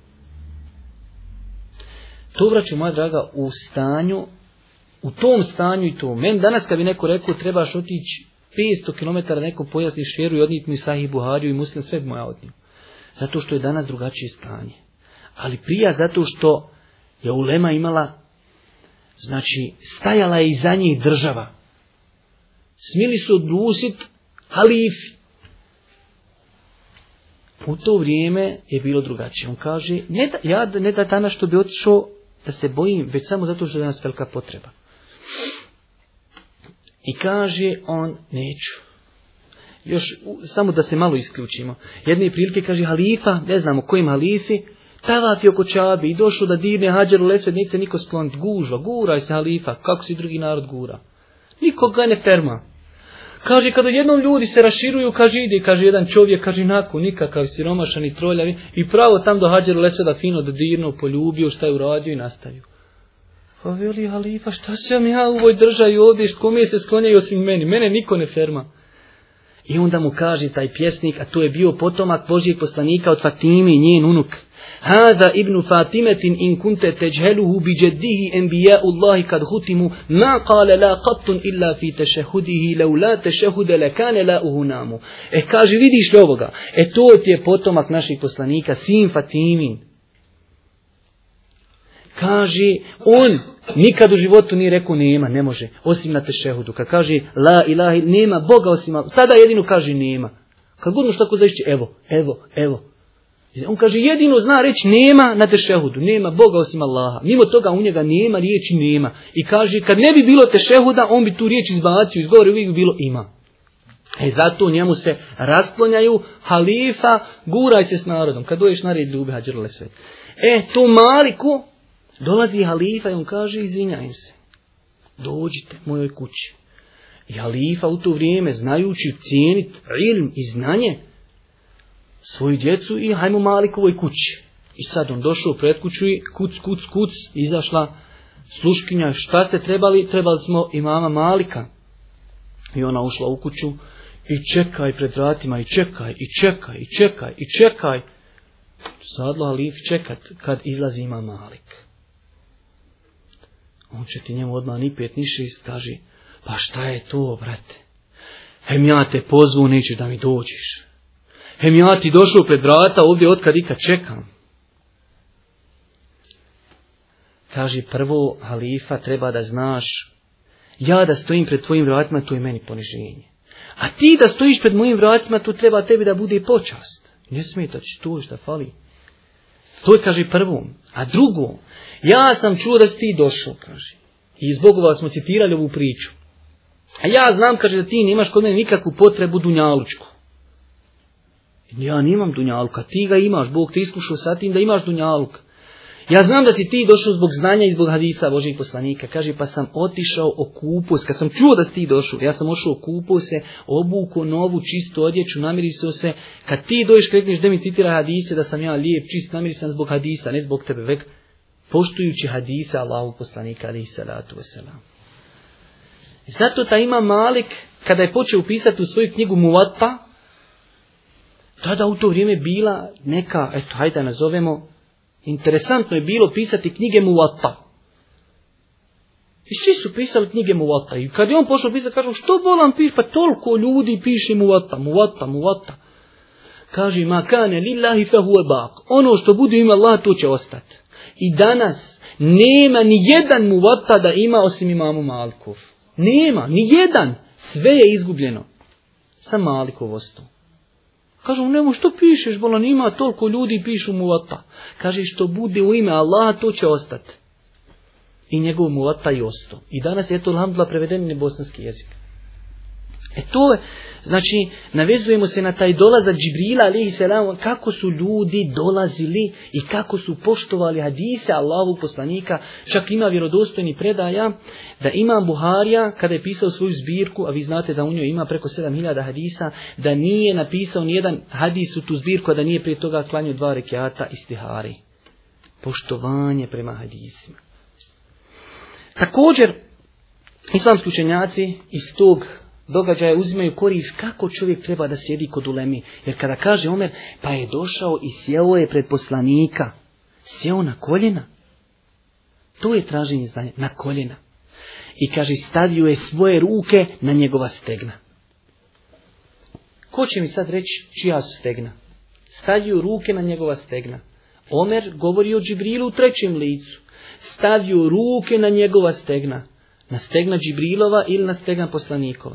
To, vraću moja draga, u stanju, u tom stanju i to. Meni danas kad bi neko rekao trebaš otići petsto kilometara, neko pojasniš vjeru i odnijeti mi Sahih Buhariju i Muslim, sve bi moja odnio. Zato što je danas drugačije stanje. Ali prija zato što je ulema imala, znači stajala je iza njih država. Smjeli su odbrusiti halifi. U to vrijeme je bilo drugačije. On kaže, ne da, ja ne da danas što bi otišao da se bojim, već samo zato što je danas velika potreba. I kaže on, neću. Još samo da se malo isključimo. Jedne prilike kaže halifa, ne znamo kojim halifi, tavaf je oko Čabe i došao da divne Hadžeru Lesved, nice niko skloniti. Gužva, guraj se halifa, kako si drugi narod gura. Niko ga ne ferma. Kaže, kada jednom ljudi se raširuju, kaže, ide, kaže, jedan čovjek, kaže, nakon nikakav siromašan i troljavi, i pravo tam do Hadžeru Lesveda fino dodirno, poljubio, šta je uradio i nastavio. Pa veli halifa, šta sam ja u ovoj državi ovdje, kome se sklonjaju osim meni, mene niko ne ferma. I onda mu kaže taj pjesnik, a to je bio potomak Božijeg poslanika od Fatime, njen unuk. Hada ibnu Fatimetin in kunte teđheluhu bi džeddihi enbijaullahi kad hutimu, ma kale la qattun illa fi tešehudihi, lau la tešehude lekane la uhunamu. E kaže, vidiš li ovoga? E to ti je potomak naših poslanika, sin Fatimin. Kaže, on nikad u životu nije rekao nema, ne može, osim na tešehudu. Kad kaže la ilaha, nema Boga osim Allah, tada jedino kaže nema. Kad god mu što tako zaišće, evo, evo, evo. On kaže, jedino zna reći nema na tešehudu, nema Boga osim Allaha. Mimo toga u njega nema riječi nema. I kaže, kad ne bi bilo tešehuda, on bi tu riječ izbacio, izgovori, uvijek bi bilo ima. E zato njemu se rasplonjaju, halifa, guraj se s narodom. Kad dođeš na red, ljubi Hadžeru Lesved. E, tu Maliku, dolazi halifa i on kaže, izvinjajem se, dođite mojoj kući. I halifa u to vrijeme, znajući cijeniti ilm i znanje, svoju djecu i hajmo Malikovoj kući. I sad on došao pred kuću i kuc, kuc, kuc, izašla sluškinja, šta ste trebali? Trebali smo imama Malika. I ona ušla u kuću i čekaj pred vratima, i čekaj, i čekaj, i čekaj, i čekaj. Sadlo halif čekat kad izlazi imam Malik. On će ti njemu odmah ni pet ni šest kaže, pa šta je to, brate? Hem ja te pozvu, nećeš da mi dođeš. Hem ja ti došao pred vrata, ovdje otkad ikad čekam. Kaže, prvo halifa treba da znaš, ja da stojim pred tvojim vratima, to je meni poniženje. A ti da stojiš pred mojim vratima, to treba tebi da bude počast. Ne smeta će to šta fali. To je, kaže, prvo. A drugo, ja sam čuo da si ti došao, kaže. I zbog ovoga smo citirali ovu priču. A ja znam, kaže, da ti nemaš kod mene nikakvu potrebu dunjalučku. Ja nemam dunjaluka, ti ga imaš, Bog te iskušao sa tim da imaš dunjaluk. Ja znam da si ti došao zbog znanja i zbog hadisa Božih poslanika. Kaže, pa sam otišao, okupao se. Kad sam čuo da si ti došao, ja sam ošao, okupao se, obuko novu, čistu odjeću, namirisao se. Kad ti dođeš, krekneš da mi citira hadise, da sam ja lijep, čist, namirisan zbog hadisa, ne zbog tebe, vek poštujući hadise Allahu poslanika, alejhi salatu vesselam. Zato ta ima Malik, kada je počeo pisati u svoju knjigu Muvatta, tada u to vrijeme bila neka, eto, hajde da nazovemo, interesantno je bilo pisati knjige Muvatta. I svi su pisali knjige Muvatta. I kad je on pošao pisati, kažu, što bolan piše? Pa toliko ljudi piše Muvatta, Muvatta, Muvatta. Kaže, ma kane lillahi fe huve baq. Ono što bude ima Allah, to će ostati. I danas nema ni jedan Muvatta da ima osim imamu Malikov. Nema, ni jedan. Sve je izgubljeno. Sam Malikov ostao. Kažu, nemo što pišeš, bolan, ima toliko ljudi pišu Muvatta. Kaže, što bude u ime Allaha, to će ostati. I njegov Muvatta je ostao. I danas je to, alhamdulillah, preveden na bosanski jezik. E to je, znači, navezujemo se na taj dolazak Džibrila, alejhi selam, kako su ljudi dolazili i kako su poštovali hadise Allahu poslanika. Čak ima vjerodostojni predaja da Imam Buharija, kada je pisao svoju zbirku, a vi znate da u njoj ima preko sedam hiljada hadisa, da nije napisao nijedan hadis u tu zbirku, a da nije prije toga klanjao dva rekiata istihari. Poštovanje prema hadisima. Također, islamski učenjaci iz tog događaja uzimaju korist kako čovjek treba da sjedi kod ulemi. Jer kada kaže Omer, pa je došao i sjeo je pred poslanika. Sjeo na koljena. To je traženje znanja, na koljena. I kaže, stavio je svoje ruke na njegova stegna. Ko će mi sad reći čija su stegna? Stavio ruke na njegova stegna. Omer govori o Džibrilu u trećem licu. Stavio ruke na njegova stegna. Na stegna Džibrilova ili na stegna poslanikova.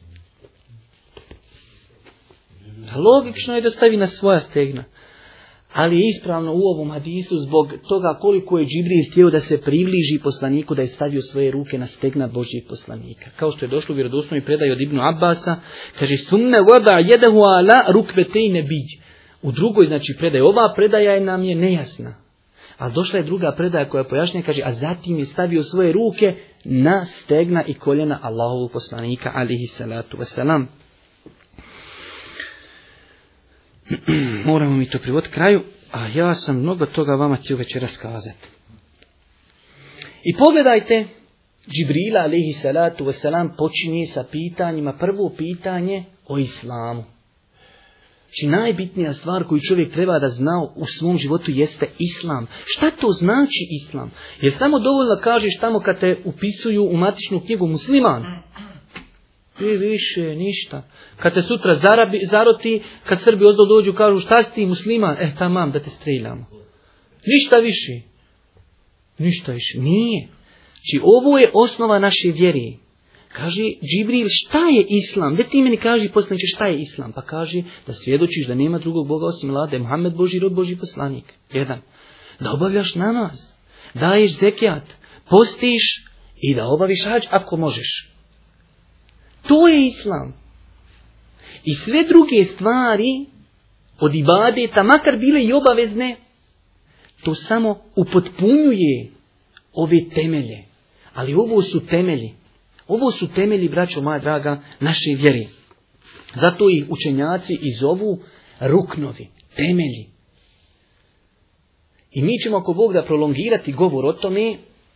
Logično je da stavi na svoja stegna. Ali je ispravno u ovom hadisu zbog toga koliko je Džibril htio da se približi poslaniku, da je stavio svoje ruke na stegna Božjeg poslanika. Kao što je došlo u vjerodostojnoj predaji od Ibnu Abasa, kaže, summe vada jedahu ala rukvetejne biđ. U drugoj, znači, predaji, ova predaja je nam je nejasna. Ali došla je druga predaja koja pojašnja, kaže, a zatim je stavio svoje ruke na stegna i koljena Allahovog poslanika, alihi salatu wasalam. Moramo mi to privoditi kraju, a ja sam mnogo toga vama htio večeras kazati. I pogledajte, Džibrila, alihi salatu wasalam, počinje sa pitanjima, prvo pitanje o islamu. Znači najbitnija stvar koju čovjek treba da zna u svom životu jeste islam. Šta to znači islam? Jer samo dovoljno kažeš tamo kad te upisuju u matičnu knjigu musliman. I više ništa. Kad se sutra zarabi, zaroti, kad Srbi ozdol dođu kažu šta si ti musliman? Eh tamam da te streljamo. Ništa više. Ništa više. Nije. Znači ovo je osnova naše vjere. Kaže Džibril, šta je islam? Gdje ti meni kaži poslaniče šta je islam? Pa kaže da svjedočiš da nema drugog Boga osim Allah, da je Muhammed Božji rod, Božji poslanik. Jedan. Da obavljaš namaz, daješ zekijat, postiš i da obaviš hadž ako možeš. To je islam. I sve druge stvari od ibadeta, makar bile i obavezne, to samo upotpunjuje ove temelje. Ali ovo su temelji. Ovo su temelji, braćo moja draga, naše vjere. Zato ih učenjaci i zovu ruknovi, temelji. I mi ćemo, ako Bog da, prolongirati govor o tome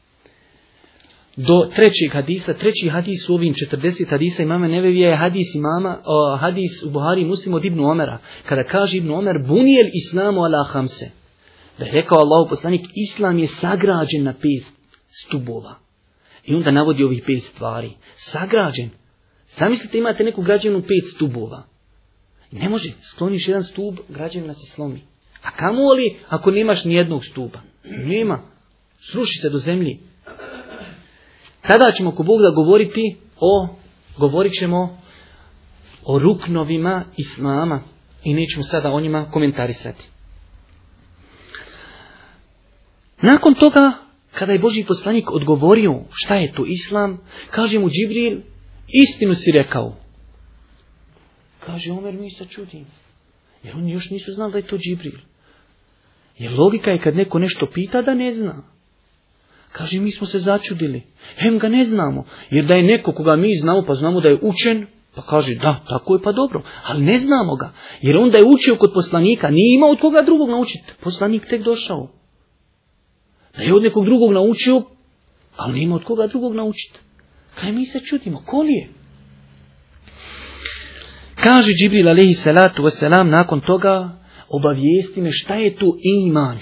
do trećeg hadisa. Treći hadis u ovim četrdeset hadisa imama Nevevija je hadis imama, o, hadis u Buhari Muslim od Ibnu Omera. Kada kaže Ibnu Omer, bunijel islamu ala hamse. Da je rekao Allahu poslanik, islam je sagrađen na pet stubova. I onda navodi ovih pet stvari. Sagrađen. Zamislite, imate neku građevinu pet stubova. Ne može, skloniš jedan stub, građevina se slomi. A kamo li ako nemaš ni jednog stuba? Nema. Sruši se do zemlji. Tada ćemo, ako Bog da, govoriti o, govorit ćemo o ruknovima islama. I nećemo sada o njima komentarisati. Nakon toga, kada je Božji poslanik odgovorio šta je to islam, kaže mu Džibril, istinu si rekao. Kaže Omer, mi se čudim. Jer oni još nisu znali da je to Džibril. Jer logika je kad neko nešto pita da ne zna. Kaže, mi smo se začudili. Hem ga ne znamo. Jer da je neko koga mi znamo, pa znamo da je učen, pa kaže da, tako je, pa dobro. Ali ne znamo ga. Jer onda je učio kod poslanika. Nije imao od koga drugog naučiti. Poslanik tek došao. Da je od nekog drugog naučio, ali nema od koga drugog naučiti. Kaj mi se čudimo? Ko li je? Kaže Džibril alejhi salatu wasalam nakon toga, obavijesti me šta je tu iman.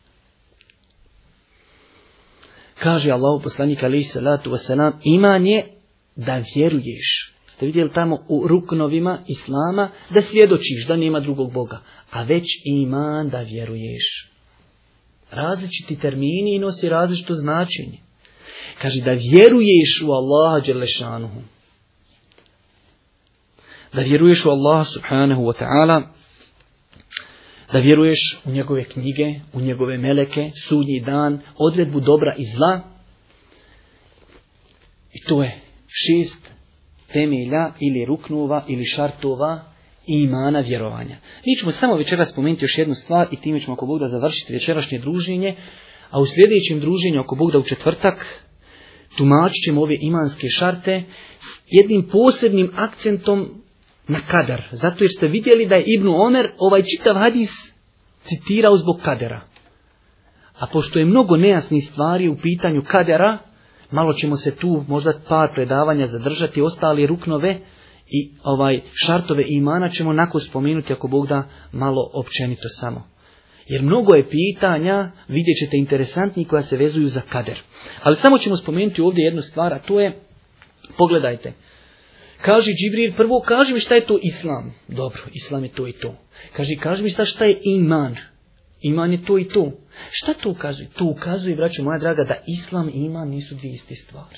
Kaže Allahu poslanik alejhi salatu wasalam, iman je da vjeruješ. Ste vidjeli tamo u ruknovima islama da svjedočiš da nema drugog Boga. A već iman da vjeruješ. Različiti termini i nosi različito značenje. Kaže da vjeruješ u Allaha dželešanuhu. Da vjeruješ u Allaha subhanahu wa ta'ala. Da vjeruješ u njegove knjige, u njegove meleke, sudnji dan, odredbu dobra i zla. I to je šest temelja ili ruknova ili šartova imana vjerovanja. Mi ćemo samo večeras spomenuti još jednu stvar i time ćemo, ako Bog da, završiti večerašnje druženje, a u sljedećem druženju, ako Bog da, u četvrtak, tumačit ćemo ove imanske šarte s jednim posebnim akcentom na kadar. Zato jer ste vidjeli da je Ibnu Omer ovaj čitav hadis citirao zbog kadera. A pošto je mnogo nejasnih stvari u pitanju kadera, malo ćemo se tu možda par predavanja zadržati, ostali ruknove i ovaj šartove imana ćemo nakon spomenuti, ako Bog da, malo općenito samo. Jer mnogo je pitanja, vidjet ćete, interesantni koja se vezuju za kader. Ali samo ćemo spomenuti ovdje jednu stvar, a to je, pogledajte, kaže Džibril, prvo kaži mi šta je to islam. Dobro, islam je to i to. Kaže, kaži mi šta je iman. Iman je to i to. Šta to ukazuje? To ukazuje, braćo moja draga, da islam i iman nisu dvije iste stvari.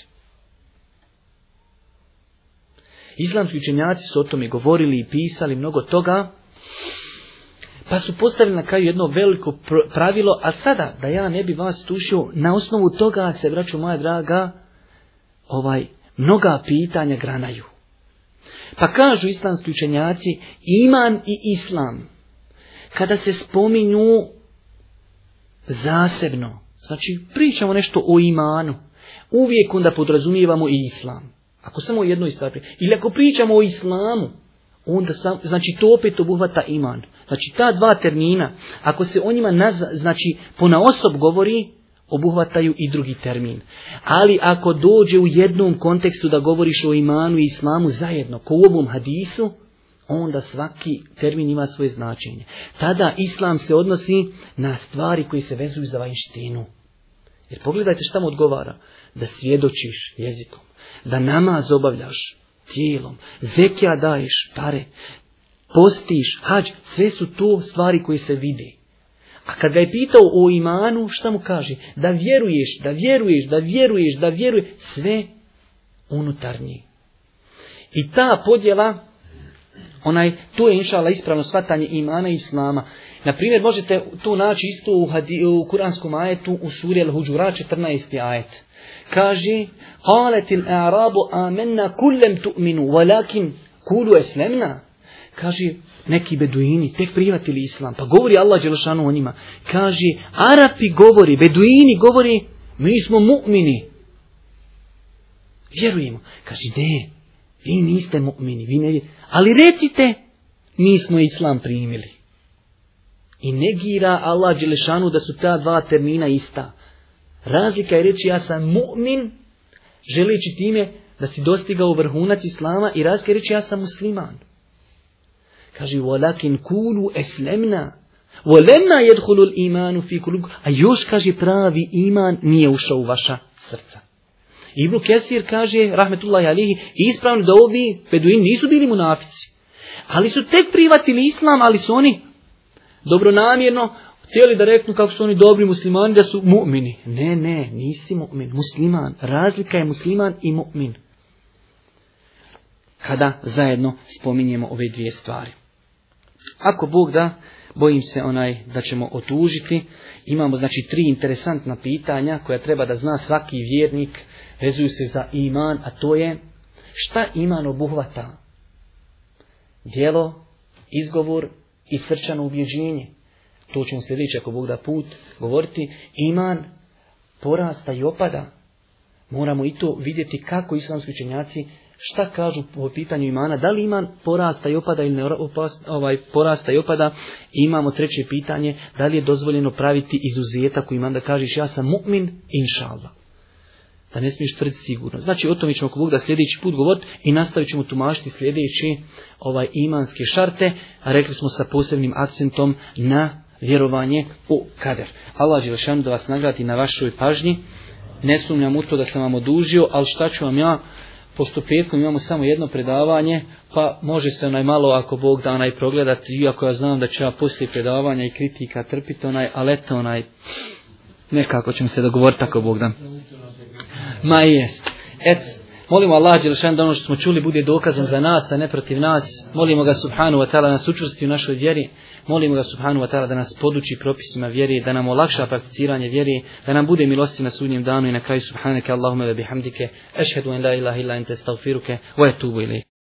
Islamski učenjaci su o tome govorili i pisali mnogo toga, pa su postavili na kraju jedno veliko pravilo, a sada, da ja ne bi vas tušio, na osnovu toga se, braćo moja draga, ovaj, mnoga pitanja granaju. Pa kažu islamski učenjaci, iman i islam, kada se spominju zasebno. Znači, pričamo nešto o imanu. Uvijek onda podrazumijevamo i islam. Ako samo o jednoj stvari. Ili ako pričamo o islamu, onda sam, znači to opet obuhvata iman. Znači ta dva termina, ako se o njima naz, znači ponaosob govori, obuhvataju i drugi termin. Ali ako dođe u jednom kontekstu da govoriš o imanu i islamu zajedno, ko u ovom hadisu, onda svaki termin ima svoje značenje. Tada islam se odnosi na stvari koje se vezuju za vanjštinu. Jer pogledajte šta mu odgovara. Da svjedočiš jezikom, da namaz obavljaš tijelom, zekija daješ, pare, postiš, hađ, sve su to stvari koje se vide. A kad ga je pitao o imanu, šta mu kaže? Da vjeruješ, da vjeruješ, da vjeruješ, da vjeruješ, sve unutarnje. I ta podjela, onaj, to je inšala ispravno shvatanje imana i islama. Naprimjer, možete to naći isto u, hadi, u kuranskom ajetu u suri Al-Huđurat, četrnaesti ajet. Kaže, قالت الأعراب آمنا كلم تؤمنوا ولكن قولوا أسلمنا. Kaže, neki beduini tek prihvatili islam. Pa govori Allah dželešanu o njima. Kaže, Arapi govori, beduini govori, mi smo mu'mini. Vjerujemo. Kaže, ne, vi niste mu'mini. Vi ne, ali recite, mi smo islam primili. I negira Allah dželešanu da su ta dva termina ista. Razlika je reći ja sam mu'min, želeći time da si dostigao vrhunac islama, i razlika je reći ja sam musliman. Kaže, وَلَكِنْ كُولُوا أَسْلَمْنَا وَلَمَّا يَدْخُلُ الْإِيمَانُ فِي قُلُوبِكُمْ. A još, kaže, pravi iman nije ušao u vaša srca. Ibn Kesir kaže, rahmetullahi alihi, ispravno da ovi beduini nisu bili munafici, ali su tek prihvatili islam, ali su oni dobronamjerno htjeli da reknu kako su oni dobri muslimani, da su mu'mini. Ne, ne, nisi mu'min, musliman. Razlika je musliman i mu'min. Kada zajedno spominjemo ove dvije stvari. Ako Bog da, bojim se onaj da ćemo otužiti. Imamo znači tri interesantna pitanja koja treba da zna svaki vjernik, vezuju se za iman, a to je šta iman obuhvata? Djelo, izgovor i srčano ubjeđenje. To ćemo sljedeći, ako Bog da put, govoriti. Iman porasta i opada. Moramo i to vidjeti kako islamski učenjaci šta kažu po pitanju imana. Da li iman porasta i opada ili ne ovaj, porasta i opada. I imamo treće pitanje, da li je dozvoljeno praviti izuzetak u iman, da kažeš ja sam mu'min, inšallah. Da ne smiješ tvrditi sigurno. Znači o tome ćemo ako Bog da sljedeći put govoriti i nastavit ćemo tumačiti sljedeći ovaj, imanske šarte. A rekli smo sa posebnim akcentom na vjerovanje u kader. Allah dželešanu da vas nagradi na vašoj pažnji. Ne sumnjam u to da sam vam odužio, ali šta ću vam ja, pošto petkom imamo samo jedno predavanje, pa može se onaj malo ako Bog da onaj progledati, iako ja znam da ću ja poslije predavanja i kritika trpiti onaj, ali eto onaj, nekako ćemo se dogovoriti ako Bog da. Ma jest. Et, molimo Allah dželešanu da ono što smo čuli bude dokazom za nas, a ne protiv nas. Molimo ga subhanahu wa ta'ala nas učvrsti u našoj vjeri. Molimo ga subhanahu wa ta'ala da nas poduči propisima vjeri, da nam olakša prakticiranje vjeri, da nam bude milosti na sudnjem danu i na kraju subhanaka Allahumma wa bihamdike, ashhadu an la ilaha illa anta astaghfiruka wa atubu ilayk.